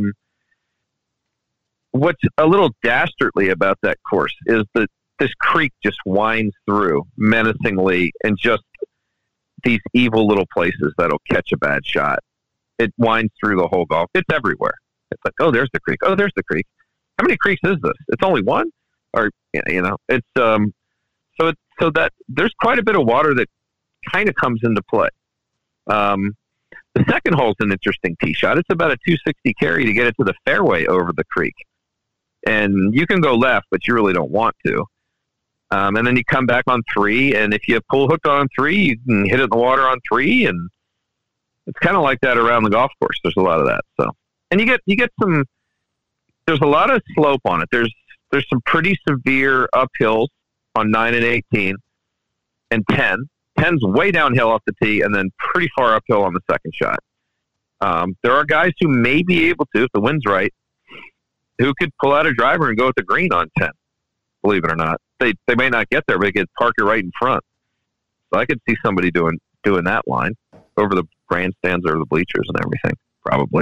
What's a little dastardly about that course is that this creek just winds through menacingly, and just these evil little places that'll catch a bad shot. It winds through the whole golf. It's everywhere. It's like, oh, there's the creek. Oh, there's the creek. How many creeks is this? It's only one? Or, it's, so that there's quite a bit of water that kind of comes into play. The second hole's an interesting tee shot. It's about a 260 carry to get it to the fairway over the creek. And you can go left, but you really don't want to. And then you come back on 3, and if you pull hooked on 3, you can hit it in the water on 3, and it's kind of like that around the golf course. There's a lot of that. So, and you get some. There's a lot of slope on it. There's some pretty severe uphills on 9 and 18, and 10. 10's way downhill off the tee, and then pretty far uphill on the second shot. There are guys who may be able to, if the wind's right, who could pull out a driver and go at the green on 10. Believe it or not, they may not get there, but they could park it right in front. So I could see somebody doing that line over the grandstands or the bleachers and everything, probably.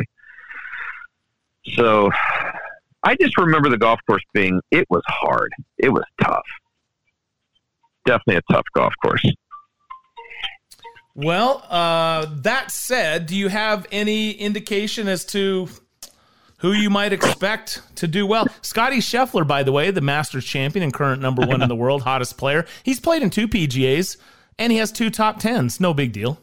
So I just remember the golf course it was hard. It was tough. Definitely a tough golf course. Well, that said, do you have any indication as to who you might expect to do well? Scotty Scheffler, by the way, the Masters champion and current number 1 in the world, hottest player. He's played in 2 PGAs, and he has 2 top 10s. No big deal.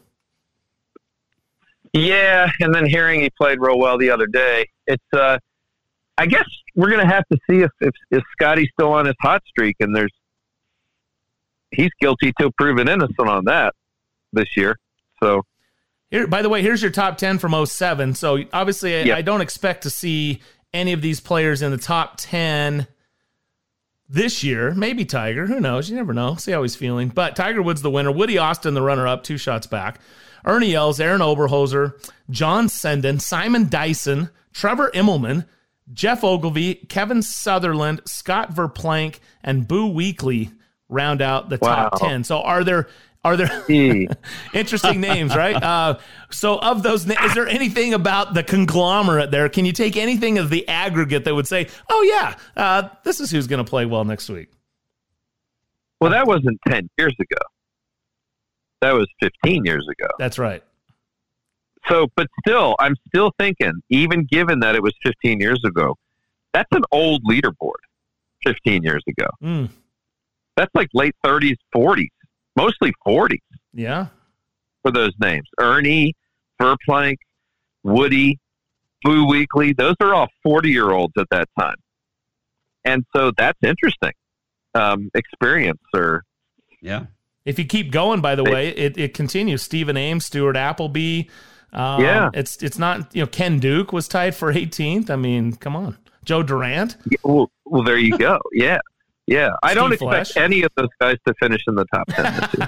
Yeah, and then hearing he played real well the other day. It's I guess we're going to have to see if Scotty's still on his hot streak, and he's guilty till proven innocent on that this year. So, here, by the way, here's your top 10 from 07. So obviously, I don't expect to see any of these players in the top 10 this year. Maybe Tiger. Who knows? You never know. See how he's feeling. But Tiger Woods the winner. Woody Austin the runner-up, 2 shots back. Ernie Els, Aaron Oberholzer, John Senden, Simon Dyson, Trevor Immelman, Jeff Ogilvy, Kevin Sutherland, Scott Verplank, and Boo Weekley round out the top 10. So are there interesting names, right? So of those, is there anything about the conglomerate there? Can you take anything of the aggregate that would say, oh yeah, this is who's going to play well next week? Well, that wasn't 10 years ago. That was 15 years ago. That's right. So, but still, I'm still thinking, even given that it was 15 years ago, that's an old leaderboard 15 years ago. Mm. That's like late 30s, 40s, mostly 40s. Yeah. For those names. Ernie, Verplank, Woody, Boo Weekley, those are all 40-year-olds at that time. And so that's interesting. Experience or... Yeah. If you keep going, by the way, it continues. Stephen Ames, Stuart Appleby. It's not, Ken Duke was tied for 18th. I mean, come on. Joe Durant. Yeah, well, there you go. Yeah. Yeah. I don't expect any of those guys to finish in the top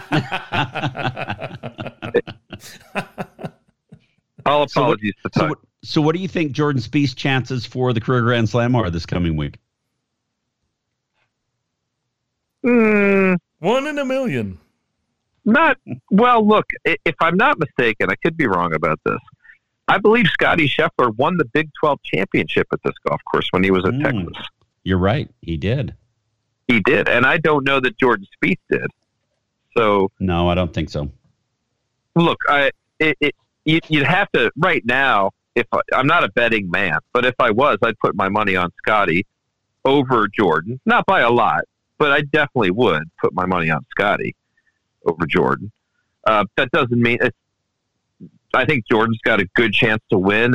10 this year. All apologies to Tiger. So what do you think Jordan Spieth's chances for the career Grand Slam are this coming week? 1 in a million. Look, if I'm not mistaken, I could be wrong about this. I believe Scotty Scheffler won the Big 12 championship at this golf course when he was at Texas. You're right. He did. He did. And I don't know that Jordan Spieth did. So no, I don't think so. Look, you'd have to, right now, I'm not a betting man, but if I was, I'd put my money on Scotty over Jordan. Not by a lot, but I definitely would put my money on Scotty over Jordan. That doesn't mean I think Jordan's got a good chance to win.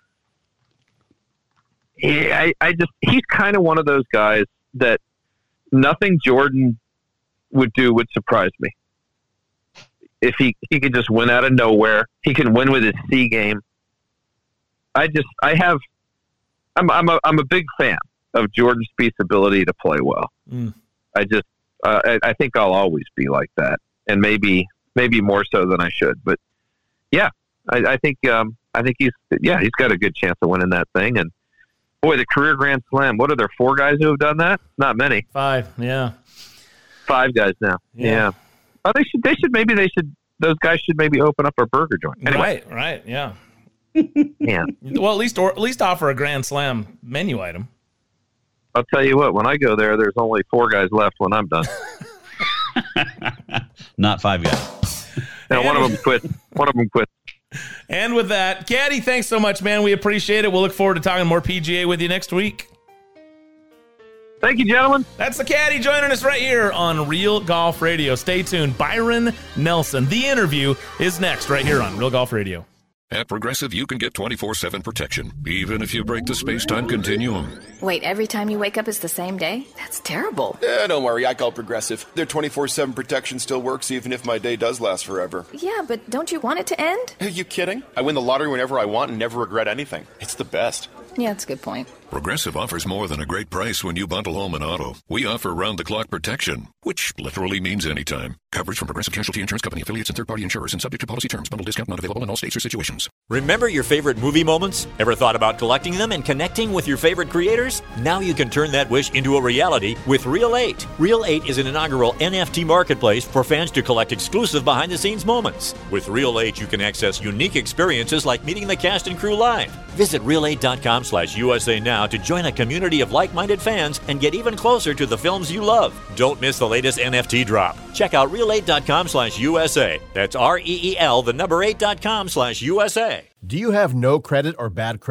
He's kind of one of those guys that nothing Jordan would do would surprise me. If he could just win out of nowhere, he can win with his C game. I'm a big fan of Jordan Spieth's ability to play well. Mm. I think I'll always be like that, and maybe more so than I should. But yeah, I think he's got a good chance of winning that thing. And boy, the career Grand Slam. What are there 4 guys who have done that? Not many. 5, yeah. 5 guys now. Yeah. Oh, those guys should maybe open up a burger joint. Anyway. Right. Yeah. Yeah. Well, at least offer a Grand Slam menu item. I'll tell you what, when I go there, there's only 4 guys left when I'm done. Not 5 guys. And one of them quit. And with that, Caddy, thanks so much, man. We appreciate it. We'll look forward to talking more PGA with you next week. Thank you, gentlemen. That's the Caddy joining us right here on Real Golf Radio. Stay tuned. Byron Nelson. The interview is next right here on Real Golf Radio. At Progressive, you can get 24/7 protection, even if you break the space-time continuum. Wait, every time you wake up is the same day? That's terrible. Don't worry, I call Progressive. Their 24/7 protection still works even if my day does last forever. Yeah, but don't you want it to end? Are you kidding? I win the lottery whenever I want and never regret anything. It's the best. Yeah, that's a good point. Progressive offers more than a great price when you bundle home and auto. We offer round-the-clock protection, which literally means anytime. Coverage from Progressive Casualty Insurance Company, affiliates, and third-party insurers, and subject to policy terms. Bundle discount not available in all states or situations. Remember your favorite movie moments? Ever thought about collecting them and connecting with your favorite creators? Now you can turn that wish into a reality with Reel 8. Reel 8 is an inaugural NFT marketplace for fans to collect exclusive behind-the-scenes moments. With Reel 8, you can access unique experiences like meeting the cast and crew live. Visit Reel8.com/USA now to join a community of like-minded fans and get even closer to the films you love. Don't miss the latest NFT drop. Check out Reel8.com/USA. That's REEL, the number 8.com/USA. Do you have no credit or bad credit?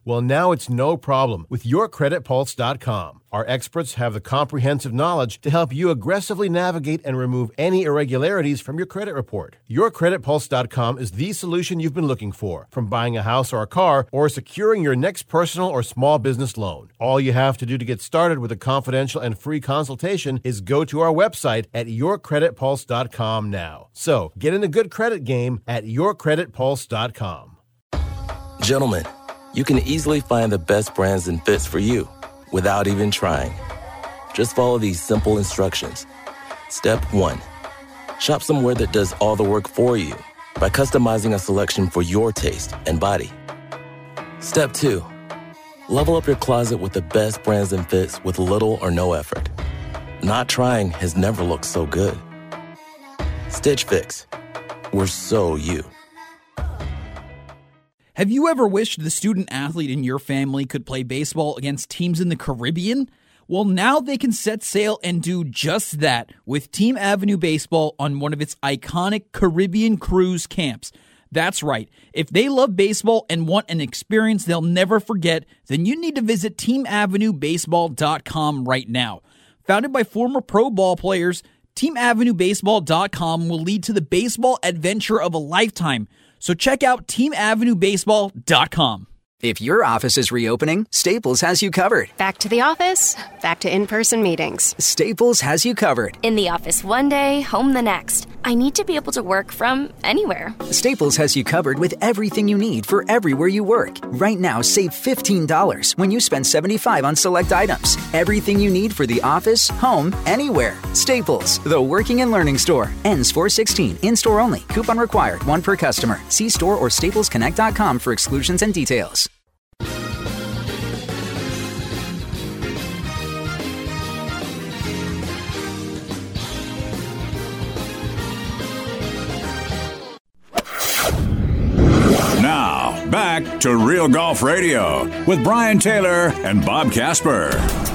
Well, now it's no problem with YourCreditPulse.com. Our experts have the comprehensive knowledge to help you aggressively navigate and remove any irregularities from your credit report. YourCreditPulse.com is the solution you've been looking for, from buying a house or a car or securing your next personal or small business loan. All you have to do to get started with a confidential and free consultation is go to our website at YourCreditPulse.com now. So, get in the good credit game at YourCreditPulse.com. Gentlemen, you can easily find the best brands and fits for you without even trying. Just follow these simple instructions. Step 1. Shop somewhere that does all the work for you by customizing a selection for your taste and body. Step 2. Level up your closet with the best brands and fits with little or no effort. Not trying has never looked so good. Stitch Fix. We're so you. Have you ever wished the student athlete in your family could play baseball against teams in the Caribbean? Well, now they can set sail and do just that with Team Avenue Baseball on one of its iconic Caribbean cruise camps. That's right. If they love baseball and want an experience they'll never forget, then you need to visit TeamAvenueBaseball.com right now. Founded by former pro ball players, TeamAvenueBaseball.com will lead to the baseball adventure of a lifetime. So check out TeamAvenueBaseball.com. If your office is reopening, Staples has you covered. Back to the office, back to in-person meetings. Staples has you covered. In the office one day, home the next. I need to be able to work from anywhere. Staples has you covered with everything you need for everywhere you work. Right now, save $15 when you spend $75 on select items. Everything you need for the office, home, anywhere. Staples, the working and learning store. Ends 4/16. In-store only. Coupon required. One per customer. See store or staplesconnect.com for exclusions and details. Now, back to Real Golf Radio with Brian Taylor and Bob Casper.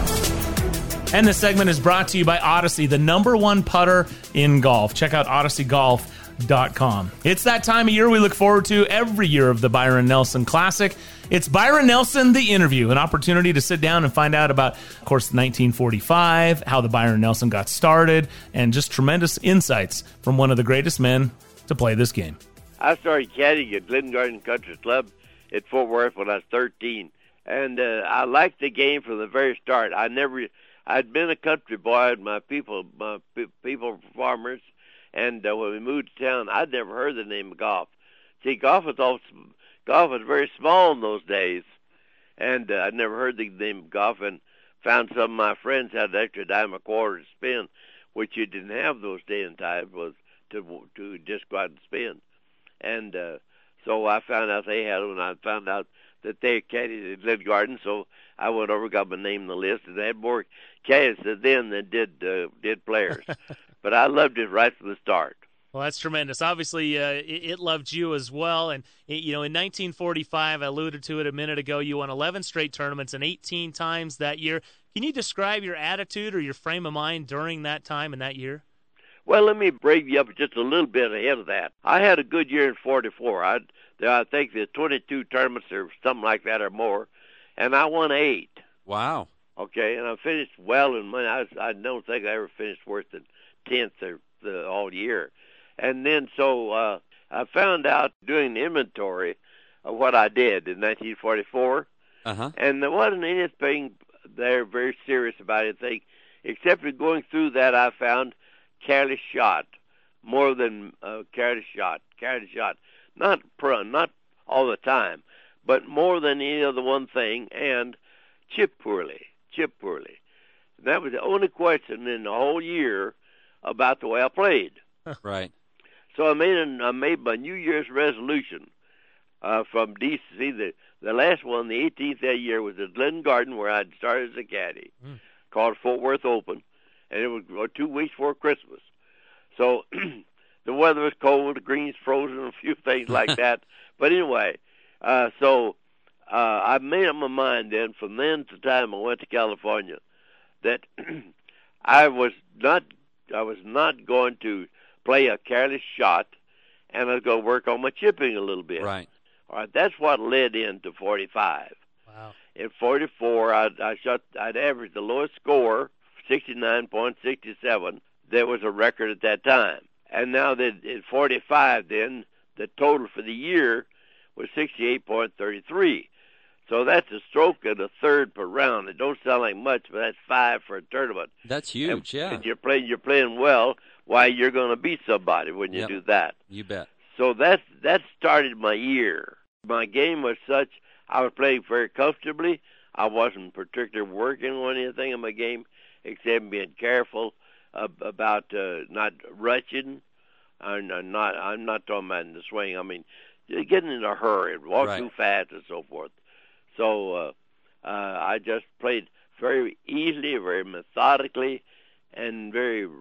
And this segment is brought to you by Odyssey, the #1 putter in golf. Check out odysseygolf.com. It's that time of year we look forward to every year of the Byron Nelson Classic. It's Byron Nelson, the interview, an opportunity to sit down and find out about, of course, 1945, how the Byron Nelson got started, and just tremendous insights from one of the greatest men to play this game. I started caddying at Glen Garden Country Club at Fort Worth when I was 13, and I liked the game from the very start. I'd been a country boy, and my people were farmers, and when we moved to town, I'd never heard the name of golf. See, golf was very small in those days, and I'd never heard the name of golf, and found some of my friends had an extra dime a quarter to spend, which you didn't have those days and times, was to just go out and spend. And so I found out they had them, and I found out that they caddied at Glen Garden, so I went over, got my name on the list, and they had more caddies then than did players. But I loved it right from the start. Well, that's tremendous. Obviously, it loved you as well. And, in 1945, I alluded to it a minute ago, you won 11 straight tournaments and 18 times that year. Can you describe your attitude or your frame of mind during that time and that year? Well, let me break you up just a little bit ahead of that. I had a good year in 44. I think there's 22 tournaments or something like that or more, and I won 8. Wow. Okay, and I finished well in money. I don't think I ever finished worse than 10th all year. And then so I found out doing the inventory of what I did in 1944, and there wasn't anything there very serious about anything, except for going through that I found careless shot, more than careless shot, not all the time, but more than any other one thing, and chip poorly. And that was the only question in the whole year about the way I played. Right. So I made my New Year's resolution from decency. The last one, the 18th that year, was at Glen Garden, where I'd started as a caddy, called Fort Worth Open. And it was 2 weeks before Christmas. So the weather was cold, the greens frozen, and a few things like that. But anyway, so I made up my mind then, from then to the time I went to California, that I was not going to play a careless shot, and I was going to work on my chipping a little bit. Right. All right, that's what led into 45. Wow. In 44, I'd averaged the lowest score, 69.67. That was a record at that time. And now that in 45, then the total for the year was 68.33. So that's a stroke and a third per round. It don't sound like much, but that's 5 for a tournament. That's huge, yeah. And you're playing well. Why, you're going to beat somebody when you do that. You bet. So that started my year. My game was such, I was playing very comfortably. I wasn't particularly working on anything in my game except being careful about not rushing. I'm not talking about in the swing. I mean, getting in a hurry, walk too fast, and so forth. So I just played very easily, very methodically, and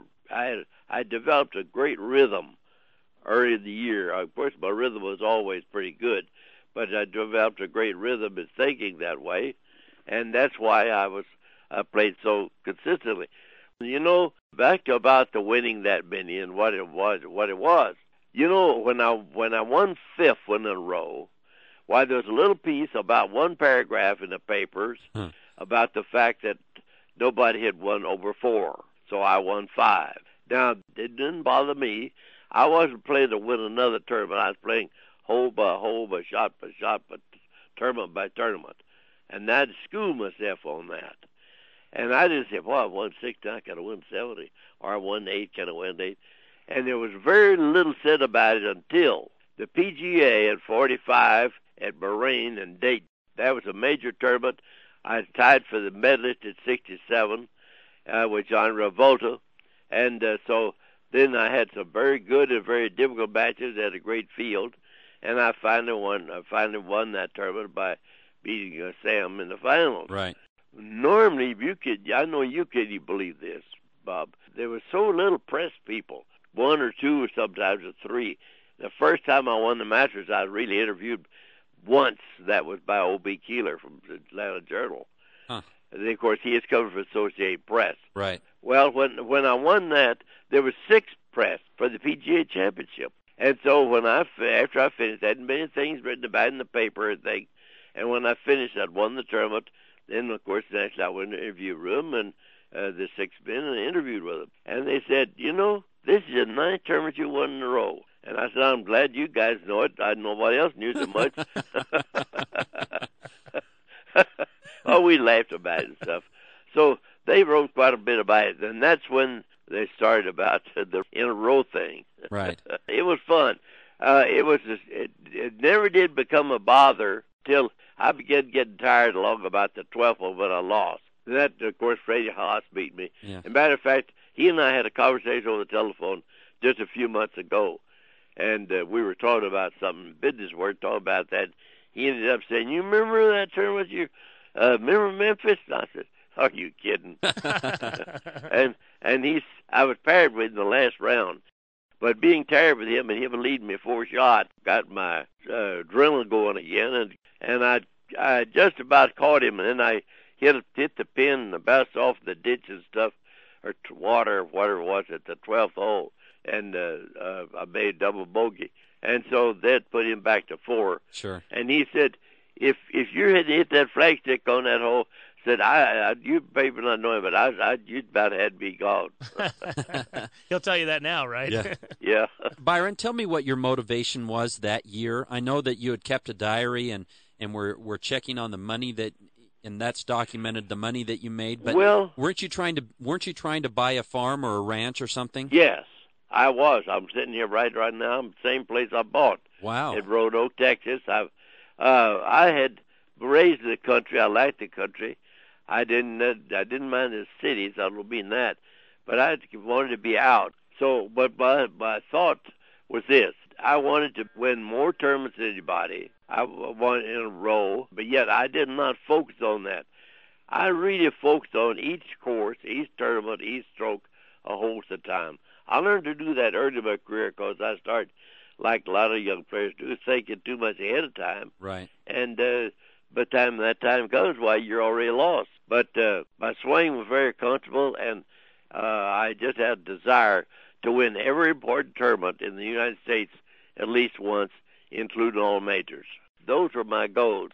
I developed a great rhythm early in the year. Of course, my rhythm was always pretty good, but I developed a great rhythm in thinking that way, and that's why I played so consistently. You know, back to about the winning that many and what it was. You know, when I won 5th in a row, why, there's a little piece about one paragraph in the papers about the fact that nobody had won over 4, so I won 5. Now, it didn't bother me. I wasn't playing to win another tournament. I was playing hole by hole, by shot by shot, but tournament by tournament. And I'd school myself on that. And I didn't say, well, I won 60, I got to win 70, or I won 8, can I win 8? And there was very little said about it until the PGA at 45 at Bahrain and Dayton. That was a major tournament. I tied for the medalist at 67 with John Revolta. And so then I had some very good and very difficult matches at a great field. And I finally won that tournament by beating Sam in the finals. Right. Normally, I know you can't believe this, Bob. There was so little press people, 1 or 2 or sometimes or 3. The first time I won the Masters, I was really interviewed once. That was by O.B. Keeler from the Atlanta Journal. Huh. And then, of course, he is covered for Associated Press. Right. Well, when I won that, there was 6 press for the PGA Championship. And so after I finished, there hadn't been things written about in the paper and things. And when I finished, I'd won the tournament. Then, of course, next I went in the interview room, and the 6 men, and I interviewed with them. And they said, you know, this is the 9th tournament you won in a row. And I said, I'm glad you guys know it. Nobody else knew so much. Oh, we laughed about it and stuff. So they wrote quite a bit about it. And that's when they started about the in-a-row thing. Right. It was fun. It never did become a bother till I began getting tired along about the 12th one when I lost. And that, of course, Freddie Haas beat me. Yeah. As a matter of fact, he and I had a conversation over the telephone just a few months ago. And we were talking about something, business work, talking about that. He ended up saying, you remember that tournament? Remember Memphis? And I said, are you kidding? and I was paired with him in the last round. But being tired with him and him leading me 4 shots got my adrenaline going again. And I just about caught him, and then I hit the pin and bounced off the ditch and stuff, or water, or whatever it was, at the 12th hole. And I made double bogey. And so that put him back to 4. Sure. And he said, if you had hit that flagstick on that hole, said, you maybe not know him, but you'd about had me gone. He'll tell you that now, right? Yeah. Yeah. Byron, tell me what your motivation was that year. I know that you had kept a diary and we're checking on the money and that's documented, the money that you made. But weren't you trying to buy a farm or a ranch or something? Yes, I was. I'm sitting here right now. I'm the same place I bought. Wow. At Road Oak, Texas. I had raised in the country. I liked the country. I didn't mind the cities. I don't mean that, but I wanted to be out. So, but my thought was this: I wanted to win more tournaments than anybody. I wanted in a row, but yet I did not focus on that. I really focused on each course, each tournament, each stroke, a hole at a time. I learned to do that early in my career because I started, like a lot of young players do, thinking too much ahead of time. Right. And by the time that time comes, why, you're already lost. But my swing was very comfortable, and I just had a desire to win every important tournament in the United States at least once, including all majors. Those were my goals.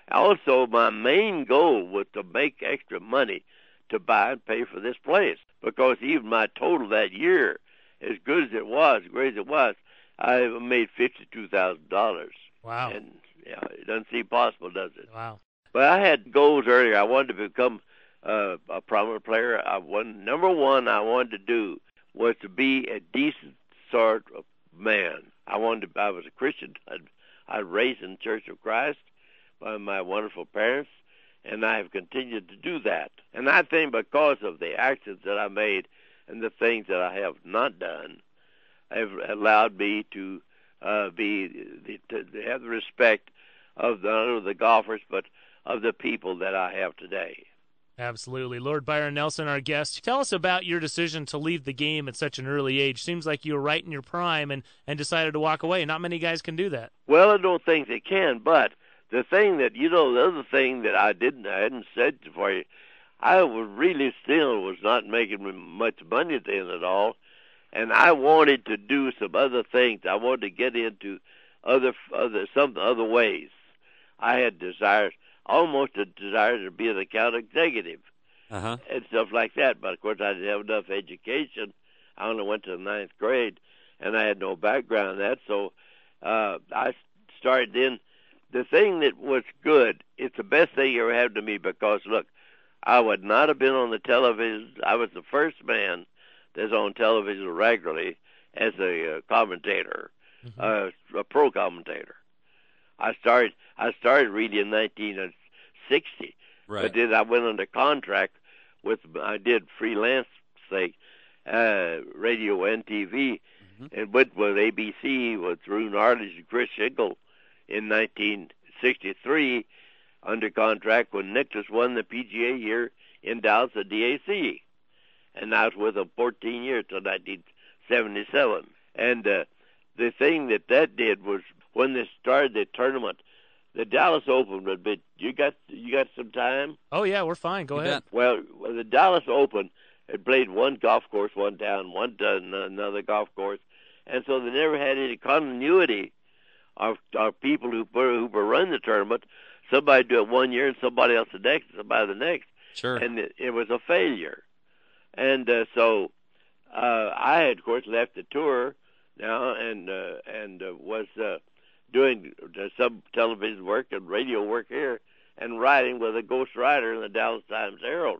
Also, my main goal was to make extra money to buy and pay for this place, because even my total that year, as good as it was, great as it was, I made $52,000. Wow. And it doesn't seem possible, does it? Wow. But I had goals earlier. I wanted to become a prominent player. Number one I wanted to do was to be a decent sort of man. I was a Christian. I was raised in the Church of Christ by my wonderful parents, and I have continued to do that. And I think because of the actions that I made and the things that I have not done, have allowed me to have the respect of not only the golfers, but of the people that I have today. Absolutely. Lord Byron Nelson, our guest. Tell us about your decision to leave the game at such an early age. Seems like you were right in your prime and decided to walk away. Not many guys can do that. Well, I don't think they can, but the thing that, the other thing that I hadn't said for you, I was really still was not making much money at the end of it all, and I wanted to do some other things. I wanted to get into other ways. I had almost a desire to be an account executive and stuff like that. But, of course, I didn't have enough education. I only went to the 9th grade, and I had no background in that. So I started in. The thing that was good, it's the best thing ever happened to me because, look, I would not have been on the television. I was the first man that's on television regularly as a commentator, a pro commentator. I started really in 1960, but then I went under contract I did freelance thing, radio and TV, and went with ABC with Rune Arledge and Chris Schenkel in 1963 under contract when Nicklaus won the PGA here in Dallas at DAC, and I was with them 14 years till 1977. And the thing that did was when they started the tournament, the Dallas Open would be. You got some time? Oh yeah, we're fine. Go ahead. Well, the Dallas Open had played one golf course one down, one done another golf course, and so they never had any continuity of people who run the tournament. Somebody do it one year and somebody else the next, somebody the next. Sure. And it was a failure. And so I had, of course, left the tour now and was doing some television work and radio work here and writing with a ghost writer in the Dallas Times-Herald.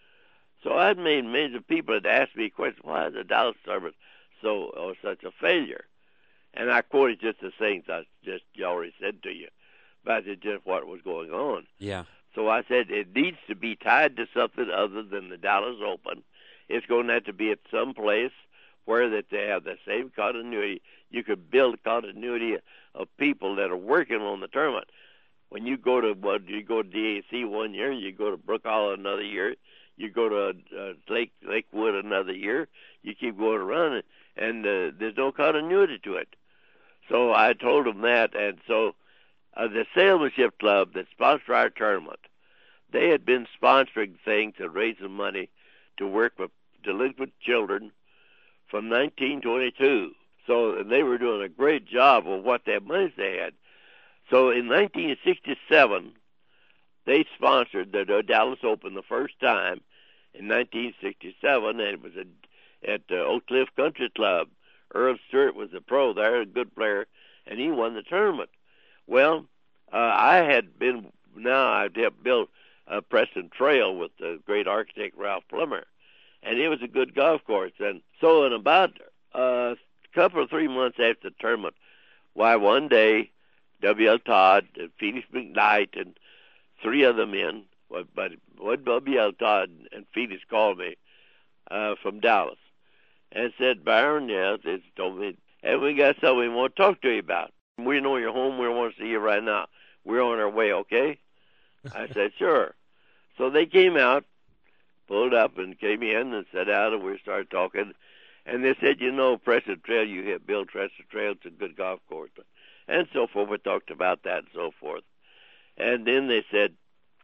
So I'd made millions of people had asked me questions, why is the Dallas tournament such a failure? And I quoted just the things I just already said to you about just what was going on. Yeah. So I said it needs to be tied to something other than the Dallas Open. It's going to have to be at some place where that they have the same continuity. You could build continuity of people that are working on the tournament. When you go to DAC one year, you go to Brook Hall another year, you go to Lakewood another year, you keep going around, and there's no continuity to it. So I told them that, and so the Salesmanship Club that sponsored our tournament, they had been sponsoring things and raising money to work with delinquent children from 1922. So they were doing a great job of what their money they had. So in 1967, they sponsored the Dallas Open the first time in 1967, and it was at Oak Cliff Country Club. Earl Stewart was a pro there, a good player, and he won the tournament. Well, I'd helped build Preston Trail with the great architect Ralph Plummer, and it was a good golf course. And so in about a couple of 3 months after the tournament, one day, W.L. Todd and Felix McKnight and three other men, but W.L. Todd and Felix called me from Dallas and said, Byron, they told me, and we got something we want to talk to you about. We know you're home. We want to see you right now. We're on our way, okay? I said, sure. So they came out, pulled up, and came in and sat down, and we started talking. And they said, Preston Trail, you have built Preston Trail. It's a good golf course. And so forth. We talked about that and so forth. And then they said,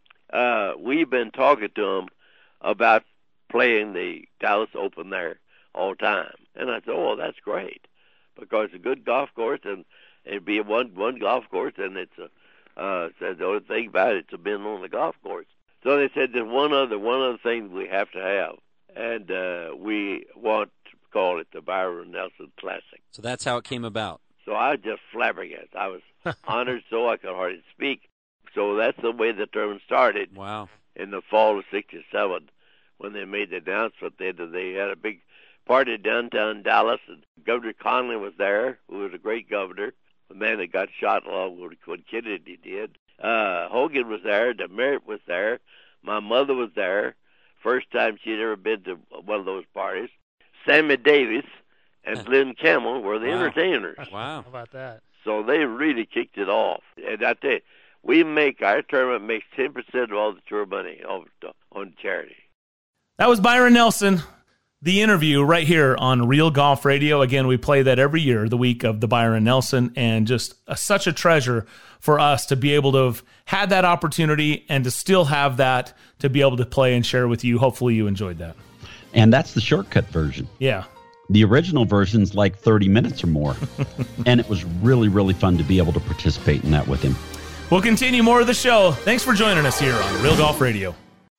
we've been talking to them about playing the Dallas Open there all the time. And I said, that's great, because it's a good golf course, and it'd be one golf course, and it's Said the only thing about it's been on the golf course. So they said there's one other thing we have to have, and we want to call it the Byron Nelson Classic. So that's how it came about. So I was just flabbergasted. I was honored so I could hardly speak. So that's the way the tournament started. Wow. In the fall of '67, when they made the announcement, they had a big party downtown Dallas, and Governor Conley was there, who was a great governor, the man that got shot along with what Kennedy did. Hogan was there, DeMeritt was there, my mother was there, first time she'd ever been to one of those parties. Sammy Davis and Lynn Campbell were the entertainers. Wow. How about that? So they really kicked it off. And I tell you, our tournament makes 10% of all the tour money on charity. That was Byron Nelson, the interview right here on Real Golf Radio. Again, we play that every year, the week of the Byron Nelson, and just such a treasure for us to be able to have had that opportunity and to still have that to be able to play and share with you. Hopefully you enjoyed that. And that's the shortcut version. Yeah. The original version's like 30 minutes or more. And it was really, really fun to be able to participate in that with him. We'll continue more of the show. Thanks for joining us here on Real Golf Radio.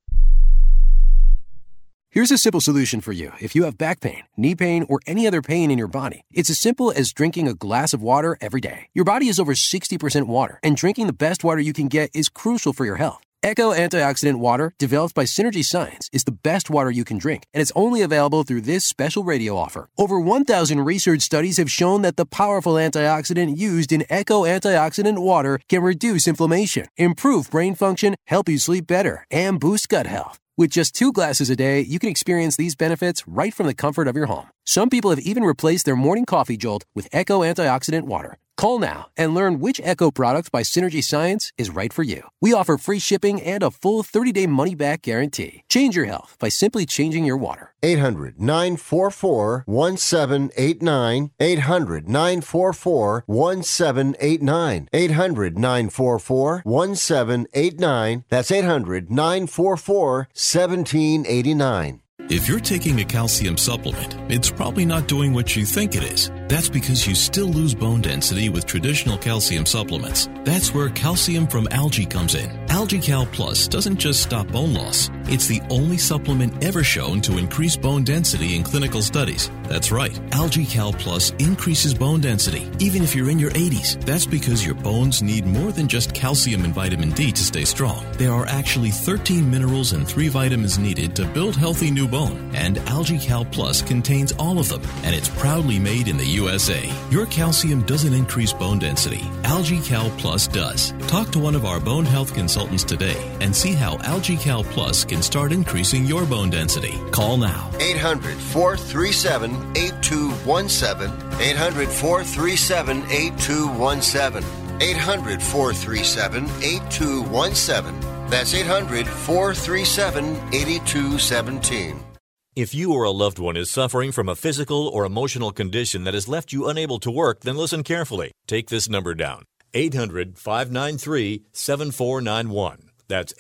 Here's a simple solution for you. If you have back pain, knee pain, or any other pain in your body, it's as simple as drinking a glass of water every day. Your body is over 60% water, and drinking the best water you can get is crucial for your health. Echo Antioxidant Water, developed by Synergy Science, is the best water you can drink, and it's only available through this special radio offer. Over 1,000 research studies have shown that the powerful antioxidant used in Echo Antioxidant Water can reduce inflammation, improve brain function, help you sleep better, and boost gut health. With just 2 glasses a day, you can experience these benefits right from the comfort of your home. Some people have even replaced their morning coffee jolt with Echo Antioxidant Water. Call now and learn which Echo product by Synergy Science is right for you. We offer free shipping and a full 30-day money-back guarantee. Change your health by simply changing your water. 800-944-1789. 800-944-1789. 800-944-1789. That's 800-944-1789. If you're taking a calcium supplement, it's probably not doing what you think it is. That's because you still lose bone density with traditional calcium supplements. That's where calcium from algae comes in. AlgaeCal Plus doesn't just stop bone loss. It's the only supplement ever shown to increase bone density in clinical studies. That's right. AlgaeCal Plus increases bone density, even if you're in your 80s. That's because your bones need more than just calcium and vitamin D to stay strong. There are actually 13 minerals and 3 vitamins needed to build healthy new bone, and AlgaeCal Plus contains all of them, and it's proudly made in the USA. Your calcium doesn't increase bone density. AlgaeCal Plus does. Talk to one of our bone health consultants today and see how AlgaeCal Plus can start increasing your bone density. Call now. 800-437-8217. 800-437-8217. 800-437-8217. That's 800-437-8217. If you or a loved one is suffering from a physical or emotional condition that has left you unable to work, then listen carefully. Take this number down. 800-593-7491. That's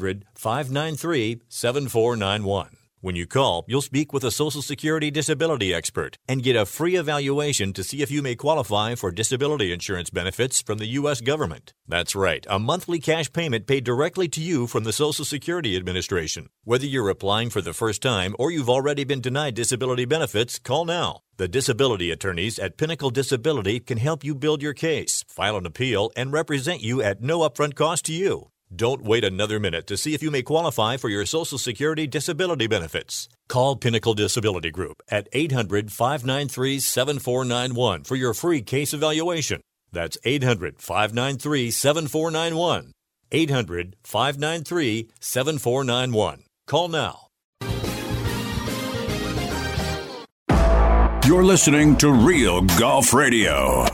800-593-7491. When you call, you'll speak with a Social Security disability expert and get a free evaluation to see if you may qualify for disability insurance benefits from the U.S. government. That's right, a monthly cash payment paid directly to you from the Social Security Administration. Whether you're applying for the first time or you've already been denied disability benefits, call now. The disability attorneys at Pinnacle Disability can help you build your case, file an appeal, and represent you at no upfront cost to you. Don't wait another minute to see if you may qualify for your Social Security disability benefits. Call Pinnacle Disability Group at 800-593-7491 for your free case evaluation. That's 800-593-7491. 800-593-7491. Call now. You're listening to Real Golf Radio.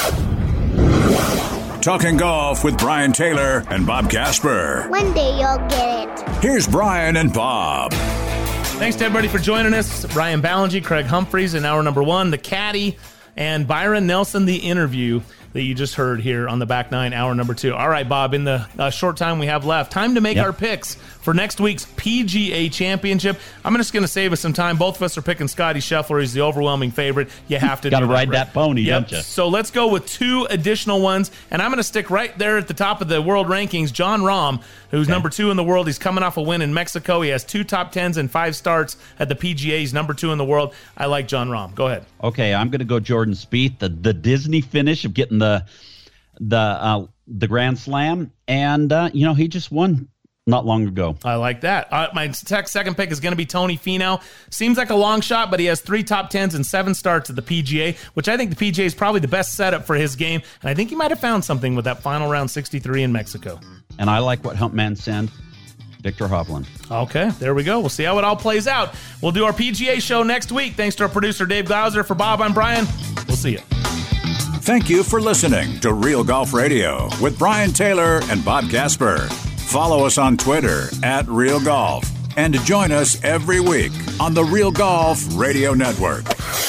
Talking golf with Brian Taylor and Bob Casper. One day you'll get it. Here's Brian and Bob. Thanks to everybody for joining us. Brian Ballinger, Craig Humphreys in hour number 1, the caddy, and Byron Nelson, the interview. that you just heard here on the Back Nine, hour number 2. All right, Bob, in the short time we have left, time to make our picks for next week's PGA Championship. I'm just going to save us some time. Both of us are picking Scotty Scheffler. He's the overwhelming favorite. You have to got to ride that pony, don't you? So let's go with 2 additional ones, and I'm going to stick right there at the top of the world rankings. Jon Rahm, who's number 2 in the world. He's coming off a win in Mexico. He has 2 top 10s and 5 starts at the PGA. He's number 2 in the world. I like Jon Rahm. Go ahead. Okay, I'm going to go Jordan Spieth. The Disney finish of getting the Grand Slam, and he just won not long ago. I like that. My second pick is going to be Tony Finau. Seems like a long shot, but he has 3 top 10s and 7 starts at the PGA, which I think the PGA is probably the best setup for his game, and I think he might have found something with that final round 63 in Mexico. And I like what Humpman sent. Victor Hovland. Okay, there we go. We'll see how it all plays out. We'll do our PGA show next week. Thanks to our producer, Dave Glauser. For Bob, I'm Brian. We'll see you. Thank you for listening to Real Golf Radio with Brian Taylor and Bob Casper. Follow us on Twitter @RealGolf and join us every week on the Real Golf Radio Network.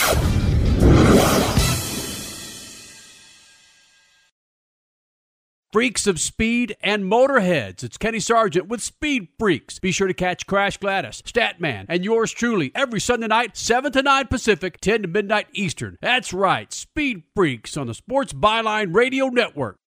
Freaks of speed and motorheads. It's Kenny Sargent with Speed Freaks. Be sure to catch Crash Gladys, Statman, and yours truly every Sunday night, 7 to 9 Pacific, 10 to midnight Eastern. That's right, Speed Freaks on the Sports Byline Radio Network.